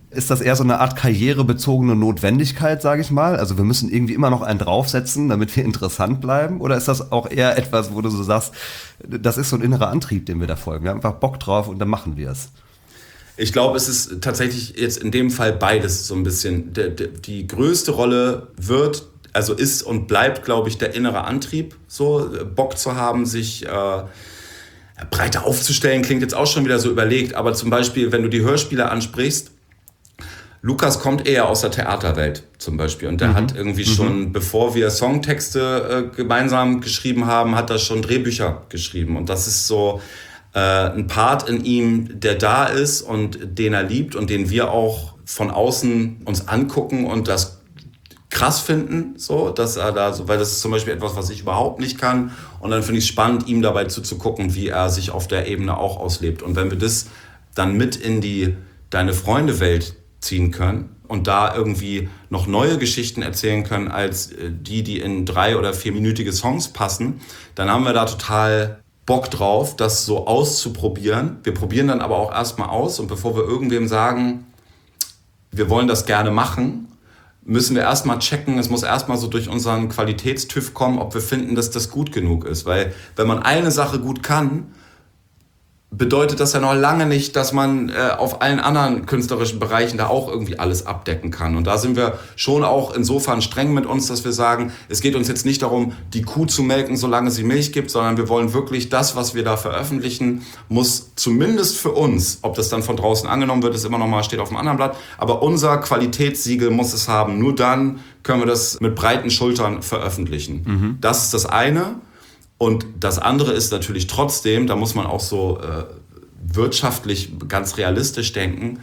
Speaker 3: Ist das eher so eine Art karrierebezogene Notwendigkeit, sage ich mal? Also wir müssen irgendwie immer noch einen draufsetzen, damit wir interessant bleiben? Oder ist das auch eher etwas, wo du so sagst, das ist so ein innerer Antrieb, dem wir da folgen? Wir haben einfach Bock drauf und dann machen wir es.
Speaker 1: Ich glaube, es ist tatsächlich jetzt in dem Fall beides so ein bisschen. Die, die, die größte Rolle wird, also ist und bleibt, glaube ich, der innere Antrieb, so Bock zu haben, sich äh, breiter aufzustellen, klingt jetzt auch schon wieder so überlegt, aber zum Beispiel, wenn du die Hörspiele ansprichst, Lukas kommt eher aus der Theaterwelt zum Beispiel und der mhm. hat irgendwie mhm. schon, bevor wir Songtexte äh, gemeinsam geschrieben haben, hat er schon Drehbücher geschrieben und das ist so äh, ein Part in ihm, der da ist und den er liebt und den wir auch von außen uns angucken und das krass finden, so, dass er da so, weil das ist zum Beispiel etwas, was ich überhaupt nicht kann und dann finde ich es spannend, ihm dabei zuzugucken, wie er sich auf der Ebene auch auslebt und wenn wir das dann mit in die Deine Freunde-Welt ziehen können und da irgendwie noch neue Geschichten erzählen können als die, die in drei- oder vierminütige Songs passen, dann haben wir da total Bock drauf, das so auszuprobieren. Wir probieren dann aber auch erstmal aus und bevor wir irgendwem sagen, wir wollen das gerne machen, müssen wir erstmal checken, es muss erstmal so durch unseren Qualitätstüv kommen, ob wir finden, dass das gut genug ist. Weil wenn man eine Sache gut kann, bedeutet das ja noch lange nicht, dass man äh, auf allen anderen künstlerischen Bereichen da auch irgendwie alles abdecken kann. Und da sind wir schon auch insofern streng mit uns, dass wir sagen, es geht uns jetzt nicht darum, die Kuh zu melken, solange sie Milch gibt, sondern wir wollen wirklich das, was wir da veröffentlichen, muss zumindest für uns, ob das dann von draußen angenommen wird, ist immer noch mal, steht auf dem anderen Blatt, aber unser Qualitätssiegel muss es haben. Nur dann können wir das mit breiten Schultern veröffentlichen. Mhm. Das ist das eine. Und das andere ist natürlich trotzdem, da muss man auch so äh, wirtschaftlich ganz realistisch denken,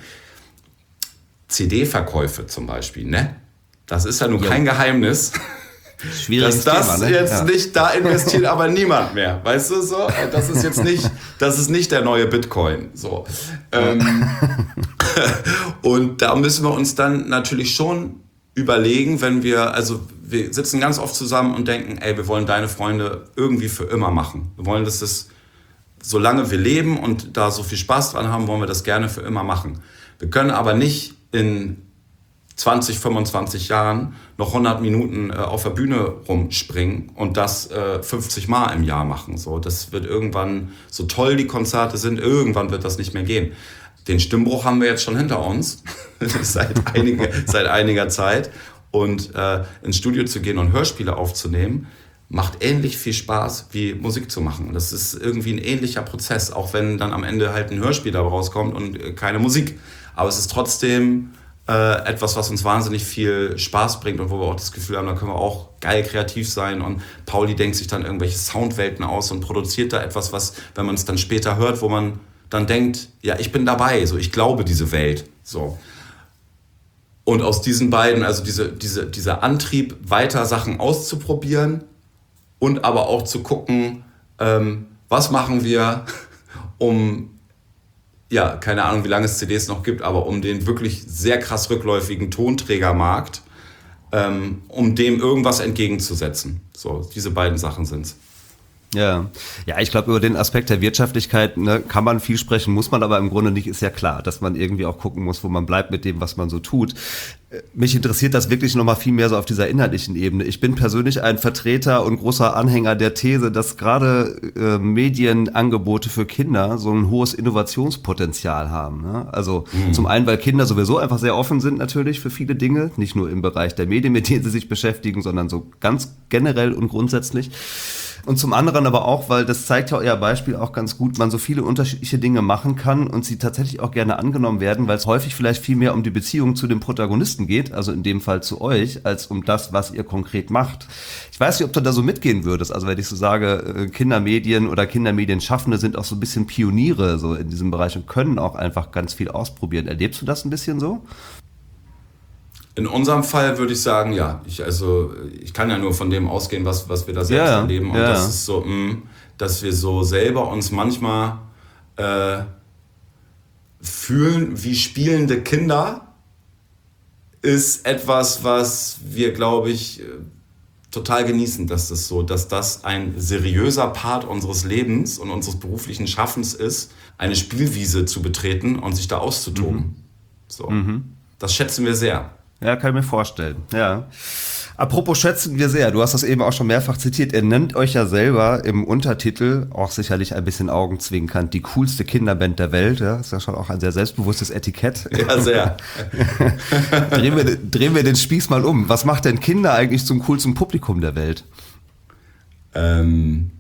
Speaker 1: C D-Verkäufe zum Beispiel, ne? Das ist ja nun ja. kein Geheimnis, dass das Thema, ne? jetzt ja. nicht, da investiert aber niemand mehr, weißt du so? Das ist jetzt nicht, das ist nicht der neue Bitcoin, so. Ähm, und da müssen wir uns dann natürlich schon überlegen, wenn wir, also wir sitzen ganz oft zusammen und denken, ey, wir wollen Deine Freunde irgendwie für immer machen. Wir wollen, dass das, solange wir leben und da so viel Spaß dran haben, wollen wir das gerne für immer machen. Wir können aber nicht in zwanzig, fünfundzwanzig Jahren noch hundert Minuten äh, auf der Bühne rumspringen und das äh, fünfzig Mal im Jahr machen. So, das wird irgendwann, so toll die Konzerte sind, irgendwann wird das nicht mehr gehen. Den Stimmbruch haben wir jetzt schon hinter uns, seit, einige, seit einiger Zeit. Und äh, ins Studio zu gehen und Hörspiele aufzunehmen, macht ähnlich viel Spaß wie Musik zu machen. Das ist irgendwie ein ähnlicher Prozess, auch wenn dann am Ende halt ein Hörspiel dabei rauskommt und äh, keine Musik. Aber es ist trotzdem äh, etwas, was uns wahnsinnig viel Spaß bringt und wo wir auch das Gefühl haben, da können wir auch geil kreativ sein. Und Pauli denkt sich dann irgendwelche Soundwelten aus und produziert da etwas, was, wenn man es dann später hört, wo man dann denkt, ja, ich bin dabei, so, ich glaube diese Welt, so. Und aus diesen beiden, also diese, diese, dieser Antrieb, weiter Sachen auszuprobieren und aber auch zu gucken, ähm, was machen wir, um, ja, keine Ahnung, wie lange es C Ds noch gibt, aber um den wirklich sehr krass rückläufigen Tonträgermarkt, ähm, um dem irgendwas entgegenzusetzen. So, diese beiden Sachen sind's.
Speaker 3: Ja, ja, ich glaube, über den Aspekt der Wirtschaftlichkeit, ne, kann man viel sprechen, muss man aber im Grunde nicht, ist ja klar, dass man irgendwie auch gucken muss, wo man bleibt mit dem, was man so tut. Mich interessiert das wirklich nochmal viel mehr so auf dieser inhaltlichen Ebene. Ich bin persönlich ein Vertreter und großer Anhänger der These, dass gerade äh, Medienangebote für Kinder so ein hohes Innovationspotenzial haben. Ne? Also mhm. zum einen, weil Kinder sowieso einfach sehr offen sind natürlich für viele Dinge, nicht nur im Bereich der Medien, mit denen sie sich beschäftigen, sondern so ganz generell und grundsätzlich. Und zum anderen aber auch, weil das zeigt ja euer Beispiel auch ganz gut, man so viele unterschiedliche Dinge machen kann und sie tatsächlich auch gerne angenommen werden, weil es häufig vielleicht viel mehr um die Beziehung zu dem Protagonisten geht, also in dem Fall zu euch, als um das, was ihr konkret macht. Ich weiß nicht, ob du da so mitgehen würdest, also wenn ich so sage, Kindermedien oder Kindermedienschaffende sind auch so ein bisschen Pioniere so in diesem Bereich und können auch einfach ganz viel ausprobieren. Erlebst du das ein bisschen so?
Speaker 1: In unserem Fall würde ich sagen, ja. Ich, also, ich kann ja nur von dem ausgehen, was, was wir da selbst
Speaker 3: ja,
Speaker 1: erleben. Und
Speaker 3: ja.
Speaker 1: das ist so, mh, dass wir so selber uns manchmal äh, fühlen wie spielende Kinder, ist etwas, was wir, glaube ich, total genießen, dass das so, dass das ein seriöser Part unseres Lebens und unseres beruflichen Schaffens ist, eine Spielwiese zu betreten und sich da auszutoben.
Speaker 3: Mhm.
Speaker 1: So.
Speaker 3: Mhm.
Speaker 1: das schätzen wir sehr.
Speaker 3: Ja, kann ich mir vorstellen, ja. Apropos schätzen wir sehr, du hast das eben auch schon mehrfach zitiert, ihr nennt euch ja selber im Untertitel, auch sicherlich ein bisschen augenzwinkernd, die coolste Kinderband der Welt, ja, ist ja schon auch ein sehr selbstbewusstes Etikett.
Speaker 1: Ja, sehr.
Speaker 3: drehen, wir, drehen wir den Spieß mal um, was macht denn Kinder eigentlich zum coolsten Publikum der Welt?
Speaker 1: Ähm,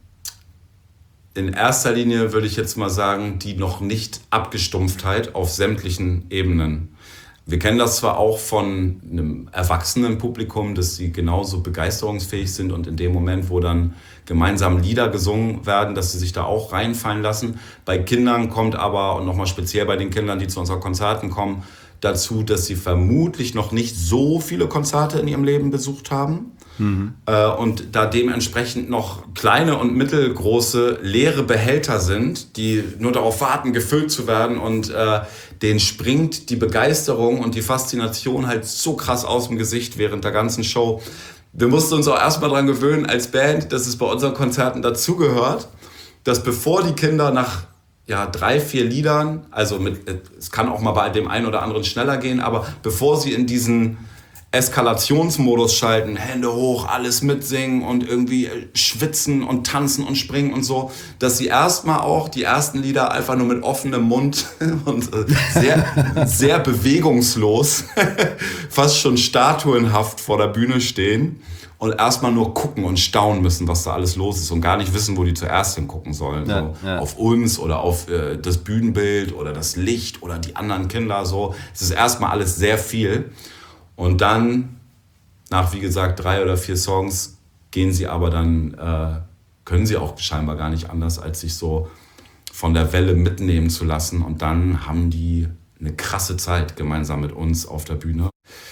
Speaker 1: in erster Linie würde ich jetzt mal sagen, die noch nicht Abgestumpftheit auf sämtlichen Ebenen. Wir kennen das zwar auch von einem erwachsenen Publikum, dass sie genauso begeisterungsfähig sind und in dem Moment, wo dann gemeinsam Lieder gesungen werden, dass sie sich da auch reinfallen lassen. Bei Kindern kommt aber, und nochmal speziell bei den Kindern, die zu unseren Konzerten kommen, dazu, dass sie vermutlich noch nicht so viele Konzerte in ihrem Leben besucht haben. Mhm. Äh, und da dementsprechend noch kleine und mittelgroße leere Behälter sind, die nur darauf warten, gefüllt zu werden, und äh, denen springt die Begeisterung und die Faszination halt so krass aus dem Gesicht während der ganzen Show. Wir mussten uns auch erstmal daran gewöhnen als Band, dass es bei unseren Konzerten dazugehört, dass bevor die Kinder nach ja, drei, vier Liedern, also mit, es kann auch mal bei dem einen oder anderen schneller gehen, aber bevor sie in diesen Eskalationsmodus schalten, Hände hoch, alles mitsingen und irgendwie schwitzen und tanzen und springen und so, dass sie erstmal auch die ersten Lieder einfach nur mit offenem Mund und sehr, sehr bewegungslos, fast schon statuenhaft vor der Bühne stehen und erstmal nur gucken und staunen müssen, was da alles los ist und gar nicht wissen, wo die zuerst hingucken sollen. Ja, so, ja. Auf uns oder auf äh, das Bühnenbild oder das Licht oder die anderen Kinder. So. Es ist erstmal alles sehr viel. Und dann, nach wie gesagt drei oder vier Songs, gehen sie aber dann, äh, können sie auch scheinbar gar nicht anders, als sich so von der Welle mitnehmen zu lassen. Und dann haben die eine krasse Zeit gemeinsam mit uns auf der Bühne.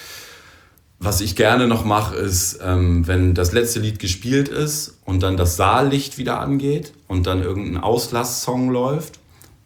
Speaker 1: Was ich gerne noch mache, ist, ähm, wenn das letzte Lied gespielt ist und dann das Saallicht wieder angeht und dann irgendein Auslasssong läuft,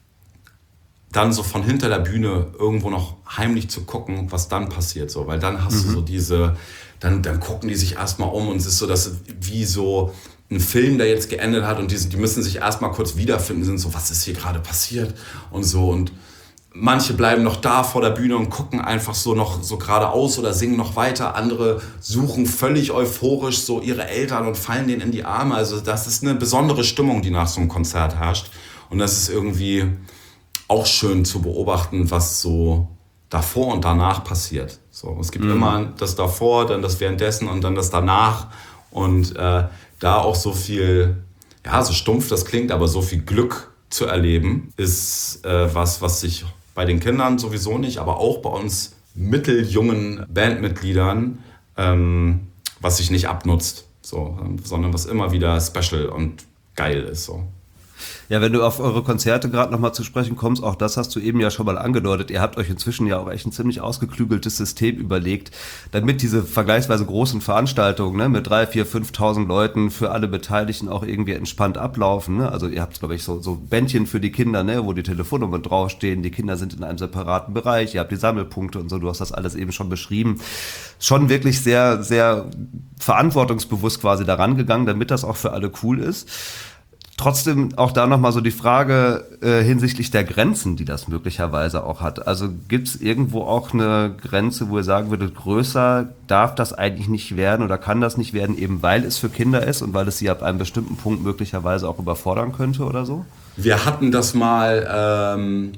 Speaker 1: dann so von hinter der Bühne irgendwo noch heimlich zu gucken, was dann passiert. So. Weil dann hast mhm. du so diese, dann, dann gucken die sich erstmal um und es ist so, dass wie so ein Film, der jetzt geendet hat und die, die müssen sich erstmal kurz wiederfinden, sind so, was ist hier gerade passiert und so. Und manche bleiben noch da vor der Bühne und gucken einfach so noch so geradeaus oder singen noch weiter. Andere suchen völlig euphorisch so ihre Eltern und fallen denen in die Arme. Also das ist eine besondere Stimmung, die nach so einem Konzert herrscht. Und das ist irgendwie auch schön zu beobachten, was so davor und danach passiert. So, es gibt mhm. immer das davor, dann das währenddessen und dann das danach. Und äh, da auch so viel, ja, so stumpf das klingt, aber so viel Glück zu erleben, ist äh, was, was sich bei den Kindern sowieso nicht, aber auch bei uns mitteljungen Bandmitgliedern, ähm, was sich nicht abnutzt, so, sondern was immer wieder special und geil ist. So.
Speaker 3: Ja, wenn du auf eure Konzerte gerade nochmal zu sprechen kommst, auch das hast du eben ja schon mal angedeutet, ihr habt euch inzwischen ja auch echt ein ziemlich ausgeklügeltes System überlegt, damit diese vergleichsweise großen Veranstaltungen, ne, mit drei, vier, fünftausend Leuten für alle Beteiligten auch irgendwie entspannt ablaufen. Ne? Also ihr habt, glaube ich, so, so Bändchen für die Kinder, ne, wo die Telefonnummern draufstehen, die Kinder sind in einem separaten Bereich, ihr habt die Sammelpunkte und so, du hast das alles eben schon beschrieben. Schon wirklich sehr, sehr verantwortungsbewusst quasi daran gegangen, damit das auch für alle cool ist. Trotzdem auch da nochmal so die Frage äh, hinsichtlich der Grenzen, die das möglicherweise auch hat. Also gibt es irgendwo auch eine Grenze, wo ihr sagen würdet, größer darf das eigentlich nicht werden oder kann das nicht werden, eben weil es für Kinder ist und weil es sie ab einem bestimmten Punkt möglicherweise auch überfordern könnte oder so?
Speaker 1: Wir hatten das mal ähm,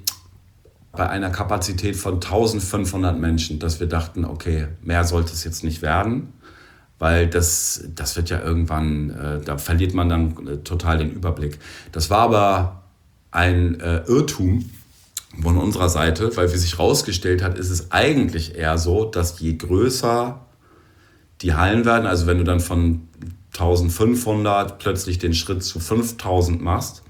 Speaker 1: bei einer Kapazität von eintausendfünfhundert Menschen, dass wir dachten, okay, mehr sollte es jetzt nicht werden. Weil das, das wird ja irgendwann, äh, da verliert man dann äh, total den Überblick. Das war aber ein äh, Irrtum von unserer Seite, weil wie sich rausgestellt hat, ist es eigentlich eher so, dass je größer die Hallen werden, also wenn du dann von eintausendfünfhundert plötzlich den Schritt zu fünftausend machst,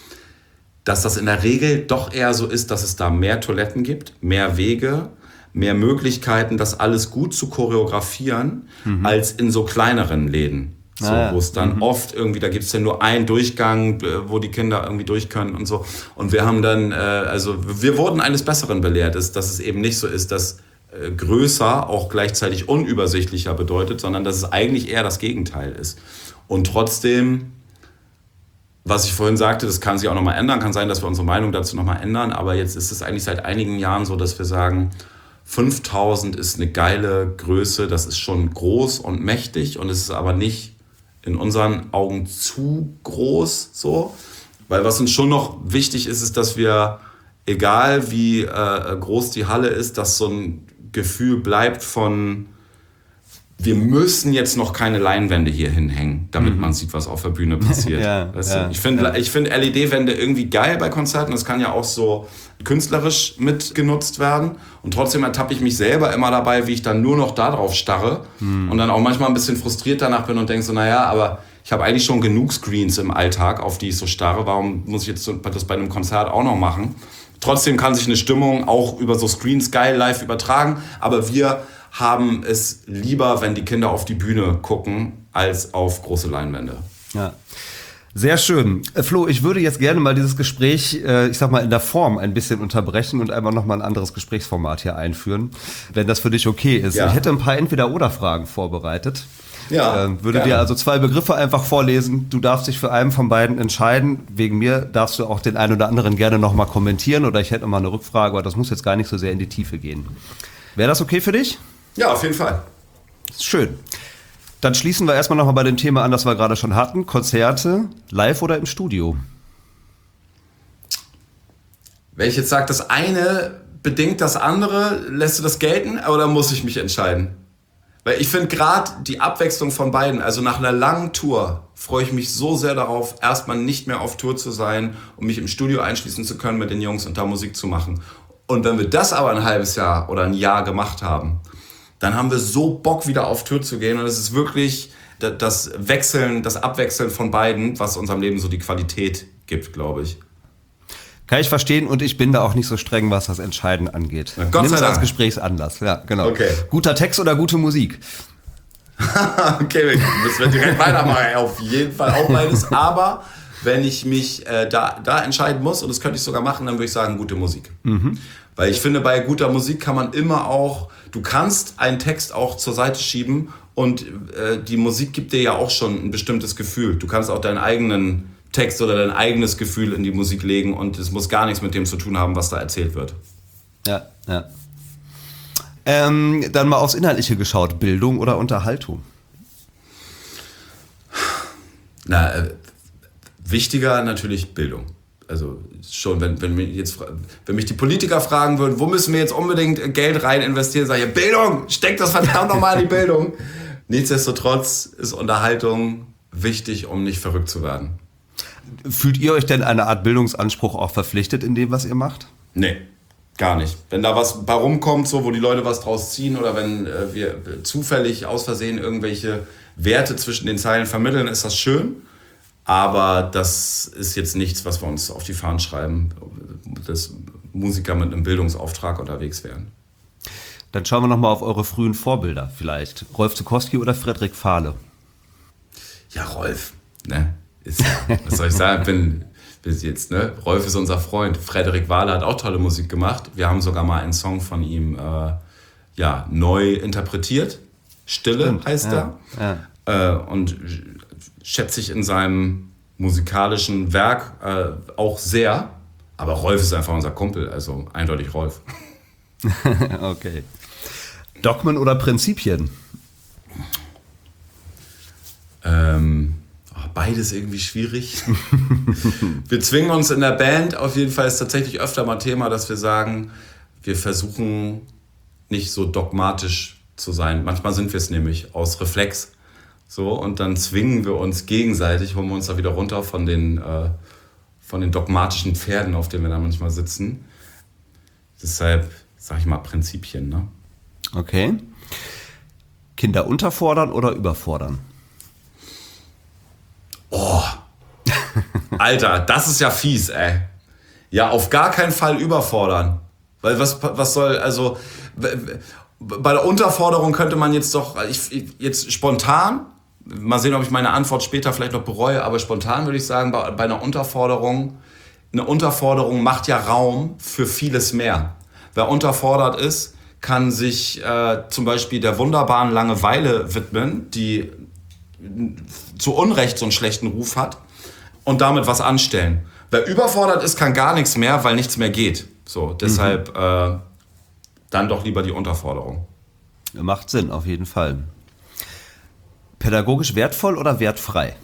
Speaker 1: dass das in der Regel doch eher so ist, dass es da mehr Toiletten gibt, mehr Wege, mehr Möglichkeiten, das alles gut zu choreografieren, mhm. als in so kleineren Läden. So, ah, ja. Wo es dann mhm. oft irgendwie, da gibt es ja nur einen Durchgang, wo die Kinder irgendwie durch können und so. Und wir haben dann, äh, also wir wurden eines Besseren belehrt, dass, dass es eben nicht so ist, dass äh, größer auch gleichzeitig unübersichtlicher bedeutet, sondern dass es eigentlich eher das Gegenteil ist. Und trotzdem, was ich vorhin sagte, das kann sich auch nochmal ändern, kann sein, dass wir unsere Meinung dazu nochmal ändern, aber jetzt ist es eigentlich seit einigen Jahren so, dass wir sagen, fünftausend ist eine geile Größe, das ist schon groß und mächtig und es ist aber nicht in unseren Augen zu groß so. Weil was uns schon noch wichtig ist, ist, dass wir, egal wie äh, groß die Halle ist, dass so ein Gefühl bleibt von, wir müssen jetzt noch keine Leinwände hier hinhängen, damit mhm. man sieht, was auf der Bühne passiert. ja, weißt du? ja, ich finde ja. ich find L E D-Wände irgendwie geil bei Konzerten. Das kann ja auch so künstlerisch mitgenutzt werden. Und trotzdem ertappe ich mich selber immer dabei, wie ich dann nur noch da drauf starre mhm. und dann auch manchmal ein bisschen frustriert danach bin und denke so, naja, aber ich habe eigentlich schon genug Screens im Alltag, auf die ich so starre. Warum muss ich jetzt das bei einem Konzert auch noch machen? Trotzdem kann sich eine Stimmung auch über so Screens geil live übertragen. Aber wir haben es lieber, wenn die Kinder auf die Bühne gucken, als auf große Leinwände.
Speaker 3: Ja. Sehr schön. Flo, ich würde jetzt gerne mal dieses Gespräch, ich sag mal, in der Form ein bisschen unterbrechen und einmal nochmal ein anderes Gesprächsformat hier einführen, wenn das für dich okay ist. Ja. Ich hätte ein paar Entweder-Oder-Fragen vorbereitet. Ja, äh, würde gerne. Dir also zwei Begriffe einfach vorlesen. Du darfst dich für einen von beiden entscheiden. Wegen mir darfst du auch den einen oder anderen gerne nochmal kommentieren oder ich hätte nochmal eine Rückfrage, aber das muss jetzt gar nicht so sehr in die Tiefe gehen. Wäre das okay für dich?
Speaker 1: Ja, auf jeden Fall.
Speaker 3: Schön. Dann schließen wir erstmal nochmal bei dem Thema an, das wir gerade schon hatten. Konzerte, live oder im Studio?
Speaker 1: Wenn ich jetzt sage, das eine bedingt das andere, lässt du das gelten oder muss ich mich entscheiden? Weil ich finde gerade die Abwechslung von beiden, also nach einer langen Tour, freue ich mich so sehr darauf, erstmal nicht mehr auf Tour zu sein und mich im Studio einschließen zu können mit den Jungs und da Musik zu machen. Und wenn wir das aber ein halbes Jahr oder ein Jahr gemacht haben, dann haben wir so Bock, wieder auf Tour zu gehen. Und es ist wirklich das Wechseln, das Abwechseln von beiden, was unserem Leben so die Qualität gibt, glaube ich.
Speaker 3: Kann ich verstehen und ich bin da auch nicht so streng, was das Entscheiden angeht.
Speaker 1: Na, Gott
Speaker 3: Nimm
Speaker 1: sei
Speaker 3: es
Speaker 1: Dank.
Speaker 3: als Gesprächsanlass. Ja, genau.
Speaker 1: Okay.
Speaker 3: Guter Text oder gute Musik?
Speaker 1: Okay, müssen wir direkt weitermachen. Auf jeden Fall auch beides. Aber wenn ich mich äh, da, da entscheiden muss, und das könnte ich sogar machen, dann würde ich sagen, gute Musik. Mhm. Weil ich finde, bei guter Musik kann man immer auch, du kannst einen Text auch zur Seite schieben und äh, die Musik gibt dir ja auch schon ein bestimmtes Gefühl. Du kannst auch deinen eigenen Text oder dein eigenes Gefühl in die Musik legen und es muss gar nichts mit dem zu tun haben, was da erzählt wird.
Speaker 3: Ja, ja. Ähm, dann mal aufs Inhaltliche geschaut, Bildung oder Unterhaltung?
Speaker 1: Na, äh, wichtiger natürlich Bildung. Also schon, wenn, wenn, mich jetzt, wenn mich die Politiker fragen würden, wo müssen wir jetzt unbedingt Geld rein investieren, sage ich, Bildung, steckt das verdammt nochmal in die Bildung. Nichtsdestotrotz ist Unterhaltung wichtig, um nicht verrückt zu werden.
Speaker 3: Fühlt ihr euch denn eine Art Bildungsanspruch auch verpflichtet in dem, was ihr macht?
Speaker 1: Nee, gar nicht. Wenn da was bei rumkommt, so, wo die Leute was draus ziehen oder wenn äh, wir zufällig aus Versehen irgendwelche Werte zwischen den Zeilen vermitteln, ist das schön. Aber das ist jetzt nichts, was wir uns auf die Fahnen schreiben, dass Musiker mit einem Bildungsauftrag unterwegs wären.
Speaker 3: Dann schauen wir nochmal auf eure frühen Vorbilder vielleicht. Rolf Zuckowski oder Frederik Fahle?
Speaker 1: Ja, Rolf, ne? Ist, was soll ich sagen? Bin, bin jetzt, ne? Rolf ist unser Freund. Frederik Fahle hat auch tolle Musik gemacht. Wir haben sogar mal einen Song von ihm äh, ja, neu interpretiert. Stille Stimmt. heißt ja, er. Ja. Äh, und schätze ich in seinem musikalischen Werk äh, auch sehr. Aber Rolf ist einfach unser Kumpel, also eindeutig Rolf.
Speaker 3: Okay. Dogmen oder Prinzipien?
Speaker 1: Ähm, oh, beides irgendwie schwierig. Wir zwingen uns in der Band, auf jeden Fall ist tatsächlich öfter mal Thema, dass wir sagen, wir versuchen nicht so dogmatisch zu sein. Manchmal sind wir es nämlich aus Reflex. So, und dann zwingen wir uns gegenseitig, holen wir uns da wieder runter von den, äh, von den dogmatischen Pferden, auf denen wir da manchmal sitzen. Deshalb, sag ich mal, Prinzipien, ne?
Speaker 3: Okay. Kinder unterfordern oder überfordern?
Speaker 1: Oh, Alter, das ist ja fies, ey. Ja, auf gar keinen Fall überfordern. Weil was, was soll, also, bei der Unterforderung könnte man jetzt doch, ich, jetzt spontan, mal sehen, ob ich meine Antwort später vielleicht noch bereue, aber spontan würde ich sagen, bei, bei einer Unterforderung, eine Unterforderung macht ja Raum für vieles mehr. Wer unterfordert ist, kann sich äh, zum Beispiel der wunderbaren Langeweile widmen, die zu Unrecht so einen schlechten Ruf hat und damit was anstellen. Wer überfordert ist, kann gar nichts mehr, weil nichts mehr geht. So, deshalb, mhm. äh, dann doch lieber die Unterforderung.
Speaker 3: Macht Sinn, auf jeden Fall. Pädagogisch wertvoll oder wertfrei?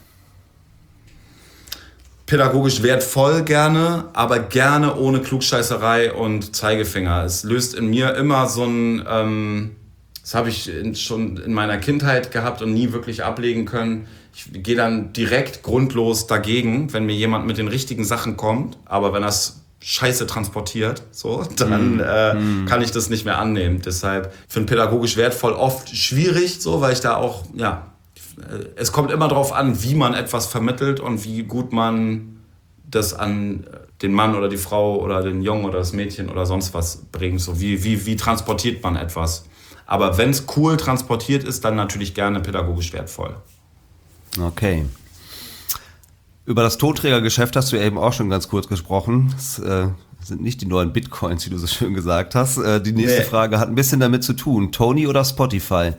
Speaker 1: Pädagogisch wertvoll gerne, aber gerne ohne Klugscheißerei und Zeigefinger. Es löst in mir immer so ein, ähm, das habe ich in, schon in meiner Kindheit gehabt und nie wirklich ablegen können. Ich gehe dann direkt grundlos dagegen, wenn mir jemand mit den richtigen Sachen kommt, aber wenn das Scheiße transportiert, so, dann mm. Äh, mm. kann ich das nicht mehr annehmen. Deshalb finde ich pädagogisch wertvoll oft schwierig, so, weil ich da auch, ja, es kommt immer darauf an, wie man etwas vermittelt und wie gut man das an den Mann oder die Frau oder den Jungen oder das Mädchen oder sonst was bringt. So, wie, wie, wie transportiert man etwas? Aber wenn es cool transportiert ist, dann natürlich gerne pädagogisch wertvoll.
Speaker 3: Okay. Über das Tonträgergeschäft hast du ja eben auch schon ganz kurz gesprochen. Das äh, sind nicht die neuen Bitcoins, wie du so schön gesagt hast. Äh, die nächste nee. Frage hat ein bisschen damit zu tun. Tony oder Spotify?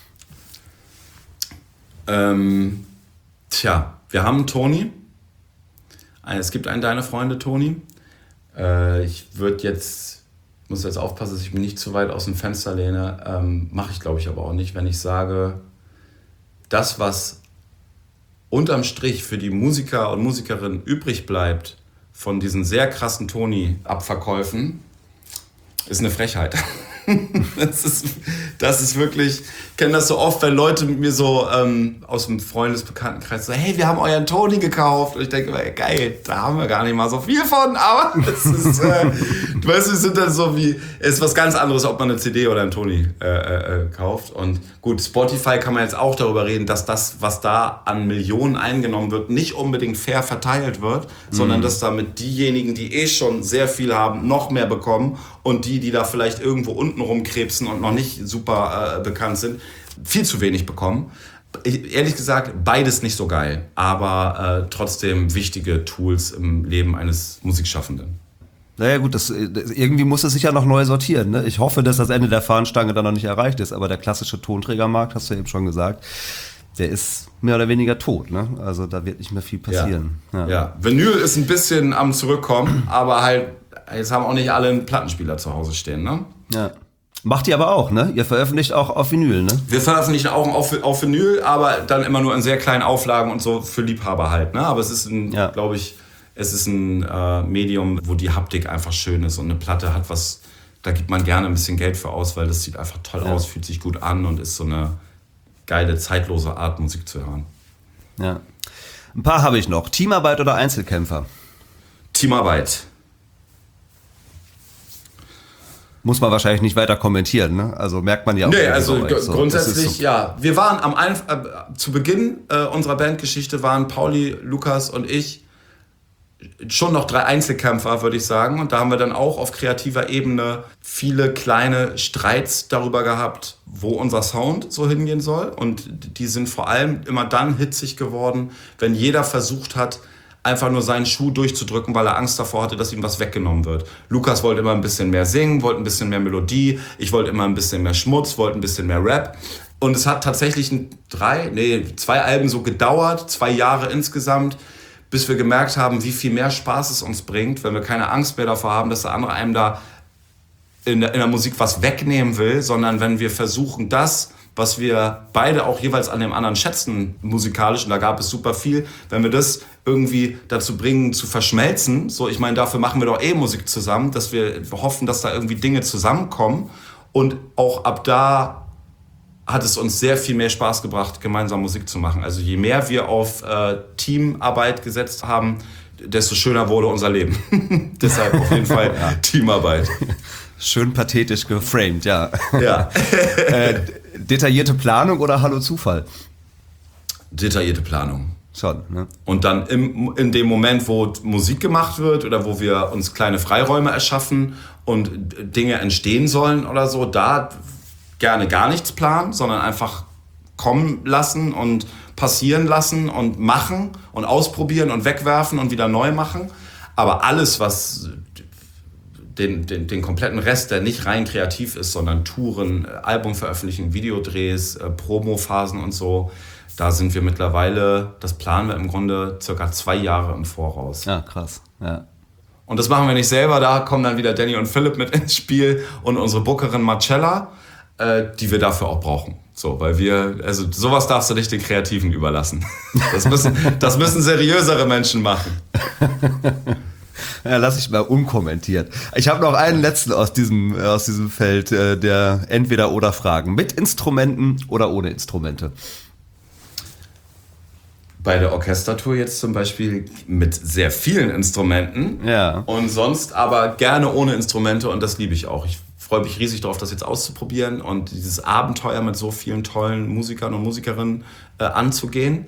Speaker 1: Ähm, tja, wir haben Tony. Es gibt einen deiner Freunde, Tony. Äh, ich würde jetzt, muss jetzt aufpassen, dass ich mich nicht zu weit aus dem Fenster lehne. Ähm, mache ich, glaube ich, aber auch nicht, wenn ich sage, das, was unterm Strich für die Musiker und Musikerinnen übrig bleibt von diesen sehr krassen Tony-Abverkäufen, ist eine Frechheit. Das ist, das ist wirklich, ich kenne das so oft, wenn Leute mit mir so ähm, aus dem Freundesbekanntenkreis so, hey, wir haben euren Tony gekauft. Und ich denke, geil, da haben wir gar nicht mal so viel von, aber es ist, äh, du weißt, wir sind dann so wie, es ist was ganz anderes, ob man eine C D oder einen Tony äh, äh, kauft. Und gut, Spotify kann man jetzt auch darüber reden, dass das, was da an Millionen eingenommen wird, nicht unbedingt fair verteilt wird, mhm. sondern dass damit diejenigen, die eh schon sehr viel haben, noch mehr bekommen und die, die da vielleicht irgendwo unten rumkrebsen und noch nicht super äh, bekannt sind, viel zu wenig bekommen. Ich, ehrlich gesagt, beides nicht so geil, aber äh, trotzdem wichtige Tools im Leben eines Musikschaffenden.
Speaker 3: Naja gut, das, das, irgendwie muss es sich ja noch neu sortieren. Ne? Ich hoffe, dass das Ende der Fahnenstange dann noch nicht erreicht ist, aber der klassische Tonträgermarkt, hast du ja eben schon gesagt, der ist mehr oder weniger tot. Ne? Also da wird nicht mehr viel passieren.
Speaker 1: Ja, ja. ja. Vinyl ist ein bisschen am Zurückkommen, aber halt, jetzt haben auch nicht alle einen Plattenspieler zu Hause stehen. Ne?
Speaker 3: Ja. Macht ihr aber auch, ne? Ihr veröffentlicht auch auf Vinyl, ne?
Speaker 1: Wir veröffentlichen auch auf, auf Vinyl, aber dann immer nur in sehr kleinen Auflagen und so für Liebhaber halt, ne? Aber es ist, ein, ja. glaube ich, es ist ein äh, Medium, wo die Haptik einfach schön ist und eine Platte hat was, da gibt man gerne ein bisschen Geld für aus, weil das sieht einfach toll ja. aus, fühlt sich gut an und ist so eine geile, zeitlose Art, Musik zu hören.
Speaker 3: Ja. Ein paar habe ich noch. Teamarbeit oder Einzelkämpfer?
Speaker 1: Teamarbeit.
Speaker 3: Muss man wahrscheinlich nicht weiter kommentieren, ne? Also merkt man ja auch.
Speaker 1: Nee, also g-
Speaker 3: so.
Speaker 1: grundsätzlich,
Speaker 3: so.
Speaker 1: ja. Wir waren am Einf- äh, zu Beginn äh, unserer Bandgeschichte waren Pauli, Lukas und ich schon noch drei Einzelkämpfer, würde ich sagen. Und da haben wir dann auch auf kreativer Ebene viele kleine Streits darüber gehabt, wo unser Sound so hingehen soll. Und die sind vor allem immer dann hitzig geworden, wenn jeder versucht hat, einfach nur seinen Schuh durchzudrücken, weil er Angst davor hatte, dass ihm was weggenommen wird. Lukas wollte immer ein bisschen mehr singen, wollte ein bisschen mehr Melodie, ich wollte immer ein bisschen mehr Schmutz, wollte ein bisschen mehr Rap. Und es hat tatsächlich ein, drei, nee, zwei Alben so gedauert, zwei Jahre insgesamt, bis wir gemerkt haben, wie viel mehr Spaß es uns bringt, wenn wir keine Angst mehr davor haben, dass der andere einem da in der, in der Musik was wegnehmen will, sondern wenn wir versuchen, das, was wir beide auch jeweils an dem anderen schätzen musikalisch, und da gab es super viel, wenn wir das irgendwie dazu bringen, zu verschmelzen, so, ich meine, dafür machen wir doch eh Musik zusammen, dass wir hoffen, dass da irgendwie Dinge zusammenkommen und auch ab da hat es uns sehr viel mehr Spaß gebracht, gemeinsam Musik zu machen. Also je mehr wir auf äh, Teamarbeit gesetzt haben, desto schöner wurde unser Leben. Deshalb auf jeden Fall ja. Teamarbeit.
Speaker 3: Schön pathetisch geframed, ja.
Speaker 1: Ja.
Speaker 3: äh, detaillierte Planung oder Hallo Zufall?
Speaker 1: Detaillierte Planung.
Speaker 3: Schon, ne?
Speaker 1: Und dann im, in dem Moment, wo Musik gemacht wird oder wo wir uns kleine Freiräume erschaffen und Dinge entstehen sollen oder so, da gerne gar nichts planen, sondern einfach kommen lassen und passieren lassen und machen und ausprobieren und wegwerfen und wieder neu machen. Aber alles, was den, den, den kompletten Rest, der nicht rein kreativ ist, sondern Touren, Album veröffentlichen, Videodrehs, äh, Promophasen und so, da sind wir mittlerweile, das planen wir im Grunde circa zwei Jahre im Voraus.
Speaker 3: Ja, krass. Ja.
Speaker 1: Und das machen wir nicht selber, da kommen dann wieder Danny und Philipp mit ins Spiel und unsere Bookerin Marcella, äh, die wir dafür auch brauchen. So, weil wir, also sowas darfst du nicht den Kreativen überlassen. Das müssen, das müssen seriösere Menschen machen.
Speaker 3: Ja, lass ich mal unkommentiert. Ich habe noch einen letzten aus diesem, aus diesem Feld, äh, der Entweder-Oder-Fragen. Mit Instrumenten oder ohne Instrumente?
Speaker 1: Bei der Orchestertour jetzt zum Beispiel mit sehr vielen Instrumenten.
Speaker 3: Ja.
Speaker 1: Und sonst aber gerne ohne Instrumente und das liebe ich auch. Ich freue mich riesig darauf, das jetzt auszuprobieren und dieses Abenteuer mit so vielen tollen Musikern und Musikerinnen äh, anzugehen.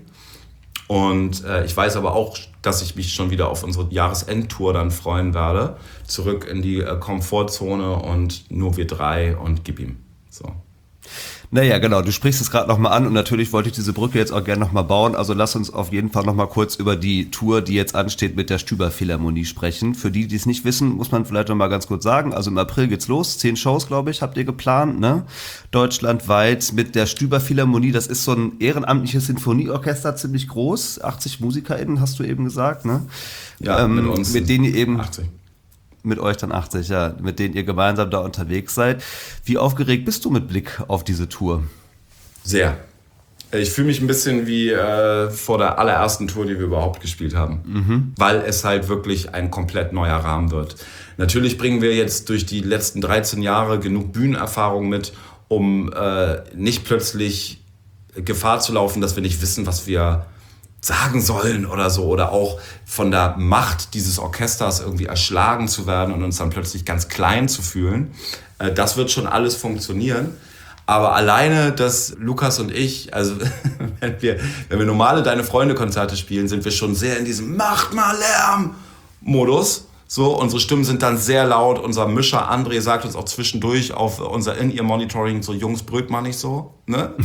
Speaker 1: Und äh, ich weiß aber auch, dass ich mich schon wieder auf unsere Jahresendtour dann freuen werde. Zurück in die äh, Komfortzone und nur wir drei und gib ihm. So.
Speaker 3: Naja, genau, du sprichst es gerade nochmal an und natürlich wollte ich diese Brücke jetzt auch gerne nochmal bauen. Also lass uns auf jeden Fall nochmal kurz über die Tour, die jetzt ansteht, mit der Stüber Philharmonie sprechen. Für die, die es nicht wissen, muss man vielleicht nochmal ganz kurz sagen. Also im April geht's los, zehn Shows, glaube ich, habt ihr geplant, ne? Deutschlandweit mit der Stüber Philharmonie. Das ist so ein ehrenamtliches Sinfonieorchester, ziemlich groß. achtzig MusikerInnen, hast du eben gesagt, ne?
Speaker 1: Ja, ähm, mit uns.
Speaker 3: Mit denen ihr eben...
Speaker 1: achtzig.
Speaker 3: Mit euch dann achtzig, ja, mit denen ihr gemeinsam da unterwegs seid. Wie aufgeregt bist du mit Blick auf diese Tour?
Speaker 1: Sehr. Ich fühle mich ein bisschen wie äh, vor der allerersten Tour, die wir überhaupt gespielt haben. Mhm. Weil es halt wirklich ein komplett neuer Rahmen wird. Natürlich bringen wir jetzt durch die letzten dreizehn Jahre genug Bühnenerfahrung mit, um äh, nicht plötzlich Gefahr zu laufen, dass wir nicht wissen, was wir sagen sollen oder so, oder auch von der Macht dieses Orchesters irgendwie erschlagen zu werden und uns dann plötzlich ganz klein zu fühlen. Das wird schon alles funktionieren. Aber alleine, dass Lukas und ich, also wenn wir, wenn wir normale Deine Freunde-Konzerte spielen, sind wir schon sehr in diesem Macht mal Lärm-Modus. So, unsere Stimmen sind dann sehr laut. Unser Mischer André sagt uns auch zwischendurch auf unser In-Ear-Monitoring so, Jungs, brüllt mal nicht so. Ne?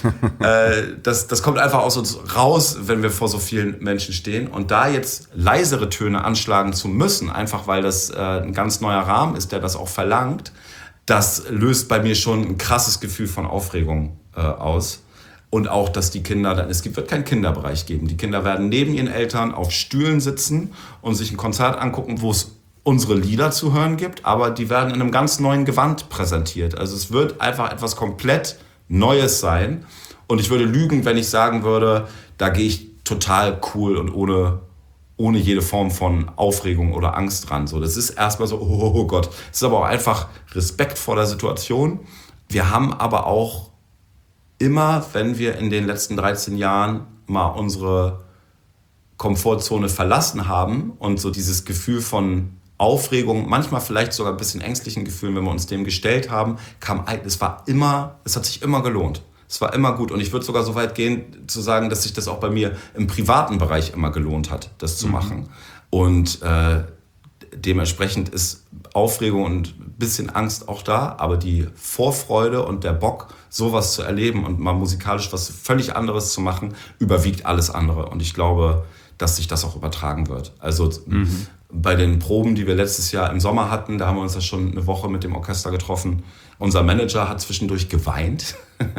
Speaker 1: äh, das, das kommt einfach aus uns raus, wenn wir vor so vielen Menschen stehen. Und da jetzt leisere Töne anschlagen zu müssen, einfach weil das äh, ein ganz neuer Rahmen ist, der das auch verlangt, das löst bei mir schon ein krasses Gefühl von Aufregung äh, aus. Und auch, dass die Kinder dann, es wird keinen Kinderbereich geben. Die Kinder werden neben ihren Eltern auf Stühlen sitzen und sich ein Konzert angucken, wo es unsere Lieder zu hören gibt, aber die werden in einem ganz neuen Gewand präsentiert. Also es wird einfach etwas komplett Neues sein. Und ich würde lügen, wenn ich sagen würde, da gehe ich total cool und ohne, ohne jede Form von Aufregung oder Angst dran. So, das ist erstmal so, oh, oh Gott. Es ist aber auch einfach Respekt vor der Situation. Wir haben aber auch immer, wenn wir in den letzten dreizehn Jahren mal unsere Komfortzone verlassen haben und so dieses Gefühl von Aufregung, manchmal vielleicht sogar ein bisschen ängstlichen Gefühlen, wenn wir uns dem gestellt haben, kam, es war immer, es hat sich immer gelohnt. Es war immer gut und ich würde sogar so weit gehen, zu sagen, dass sich das auch bei mir im privaten Bereich immer gelohnt hat, das zu mhm. machen. Und äh, dementsprechend ist Aufregung und ein bisschen Angst auch da, aber die Vorfreude und der Bock, sowas zu erleben und mal musikalisch was völlig anderes zu machen, überwiegt alles andere. Und ich glaube, dass sich das auch übertragen wird. Also mhm. bei den Proben, die wir letztes Jahr im Sommer hatten, da haben wir uns ja schon eine Woche mit dem Orchester getroffen. Unser Manager hat zwischendurch geweint.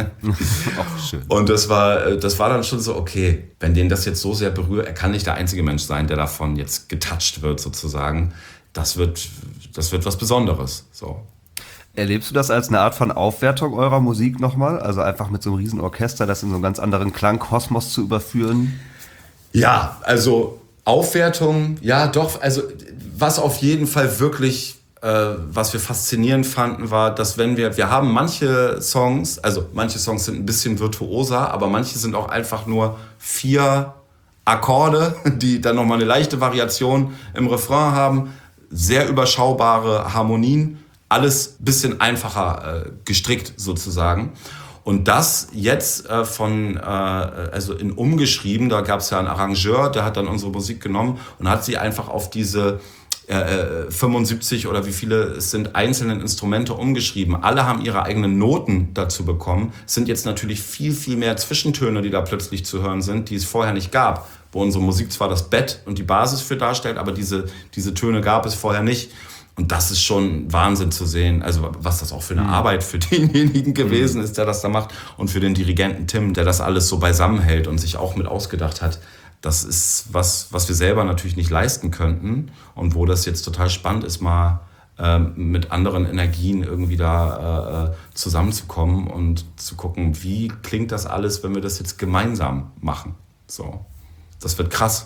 Speaker 3: Ach, schön.
Speaker 1: Und das war, das war dann schon so, okay, wenn den das jetzt so sehr berührt, er kann nicht der einzige Mensch sein, der davon jetzt getoucht wird sozusagen. Das wird, das wird was Besonderes. So.
Speaker 3: Erlebst du das als eine Art von Aufwertung eurer Musik nochmal? Also einfach mit so einem riesen Orchester, das in so einen ganz anderen Klangkosmos zu überführen?
Speaker 1: Ja, also Aufwertung, ja doch. Also was auf jeden Fall wirklich, äh, was wir faszinierend fanden, war, dass wenn wir, wir haben manche Songs, also manche Songs sind ein bisschen virtuoser, aber manche sind auch einfach nur vier Akkorde, die dann nochmal eine leichte Variation im Refrain haben, sehr überschaubare Harmonien, alles ein bisschen einfacher äh, gestrickt sozusagen. Und das jetzt äh, von, äh, also in umgeschrieben, da gab es ja einen Arrangeur, der hat dann unsere Musik genommen und hat sie einfach auf diese äh, fünfundsiebzig oder wie viele es sind, einzelnen Instrumente umgeschrieben. Alle haben ihre eigenen Noten dazu bekommen. Es sind jetzt natürlich viel, viel mehr Zwischentöne, die da plötzlich zu hören sind, die es vorher nicht gab. Wo unsere Musik zwar das Bett und die Basis für darstellt, aber diese, diese Töne gab es vorher nicht. Und das ist schon Wahnsinn zu sehen, also was das auch für eine mhm. Arbeit für denjenigen gewesen mhm. ist, der das da macht und für den Dirigenten Tim, der das alles so beisammenhält und sich auch mit ausgedacht hat, das ist was, was wir selber natürlich nicht leisten könnten und wo das jetzt total spannend ist, mal ähm, mit anderen Energien irgendwie da äh, zusammenzukommen und zu gucken, wie klingt das alles, wenn wir das jetzt gemeinsam machen. So, das wird krass.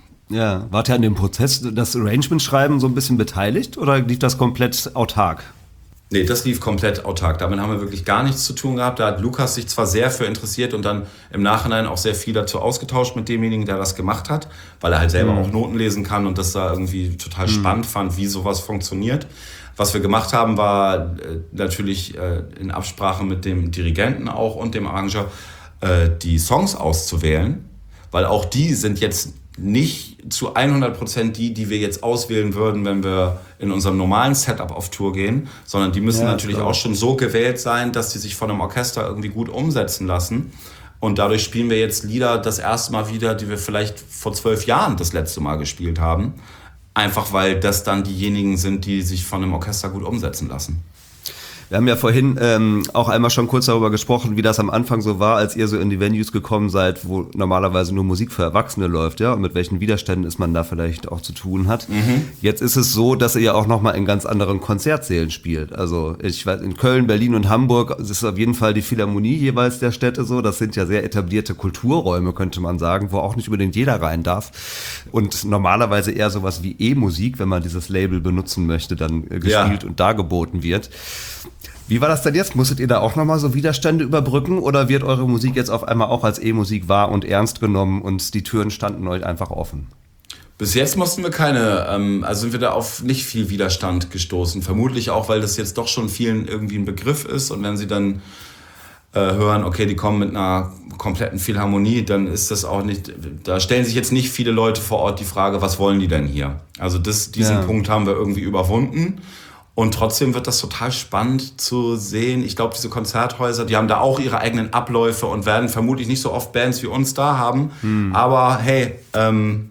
Speaker 3: Ja, wart ihr an dem Prozess, das Arrangement-Schreiben so ein bisschen beteiligt oder lief das komplett autark?
Speaker 1: Nee, das lief komplett autark. Damit haben wir wirklich gar nichts zu tun gehabt. Da hat Lukas sich zwar sehr für interessiert und dann im Nachhinein auch sehr viel dazu ausgetauscht mit demjenigen, der das gemacht hat, weil er halt selber mhm. auch Noten lesen kann und das da irgendwie total mhm. spannend fand, wie sowas funktioniert. Was wir gemacht haben, war äh, natürlich äh, in Absprache mit dem Dirigenten auch und dem Arrangeur, äh, die Songs auszuwählen, weil auch die sind jetzt nicht zu hundert Prozent die, die wir jetzt auswählen würden, wenn wir in unserem normalen Setup auf Tour gehen, sondern die müssen ja, natürlich klar. auch schon so gewählt sein, dass die sich von einem Orchester irgendwie gut umsetzen lassen. Und dadurch spielen wir jetzt Lieder das erste Mal wieder, die wir vielleicht vor zwölf Jahren das letzte Mal gespielt haben. Einfach weil das dann diejenigen sind, die sich von einem Orchester gut umsetzen lassen.
Speaker 3: Wir haben ja vorhin ähm, auch einmal schon kurz darüber gesprochen, wie das am Anfang so war, als ihr so in die Venues gekommen seid, wo normalerweise nur Musik für Erwachsene läuft, ja, und mit welchen Widerständen es man da vielleicht auch zu tun hat. Mhm. Jetzt ist es so, dass ihr ja auch nochmal in ganz anderen Konzertsälen spielt. Also ich weiß, in Köln, Berlin und Hamburg ist es auf jeden Fall die Philharmonie jeweils der Städte so. Das sind ja sehr etablierte Kulturräume, könnte man sagen, wo auch nicht unbedingt jeder rein darf. Und normalerweise eher sowas wie E-Musik, wenn man dieses Label benutzen möchte, dann äh, gespielt ja. und dargeboten wird. Wie war das denn jetzt? Musstet ihr da auch nochmal so Widerstände überbrücken oder wird eure Musik jetzt auf einmal auch als E-Musik wahr und ernst genommen und die Türen standen euch einfach offen?
Speaker 1: Bis jetzt mussten wir keine, ähm, also sind wir da auf nicht viel Widerstand gestoßen. Vermutlich auch, weil das jetzt doch schon vielen irgendwie ein Begriff ist und wenn sie dann äh, hören, okay, die kommen mit einer kompletten Philharmonie, dann ist das auch nicht, da stellen sich jetzt nicht viele Leute vor Ort die Frage, was wollen die denn hier? Also das, diesen ja. Punkt haben wir irgendwie überwunden. Und trotzdem wird das total spannend zu sehen. Ich glaube, diese Konzerthäuser, die haben da auch ihre eigenen Abläufe und werden vermutlich nicht so oft Bands wie uns da haben. Hm. Aber hey, ähm,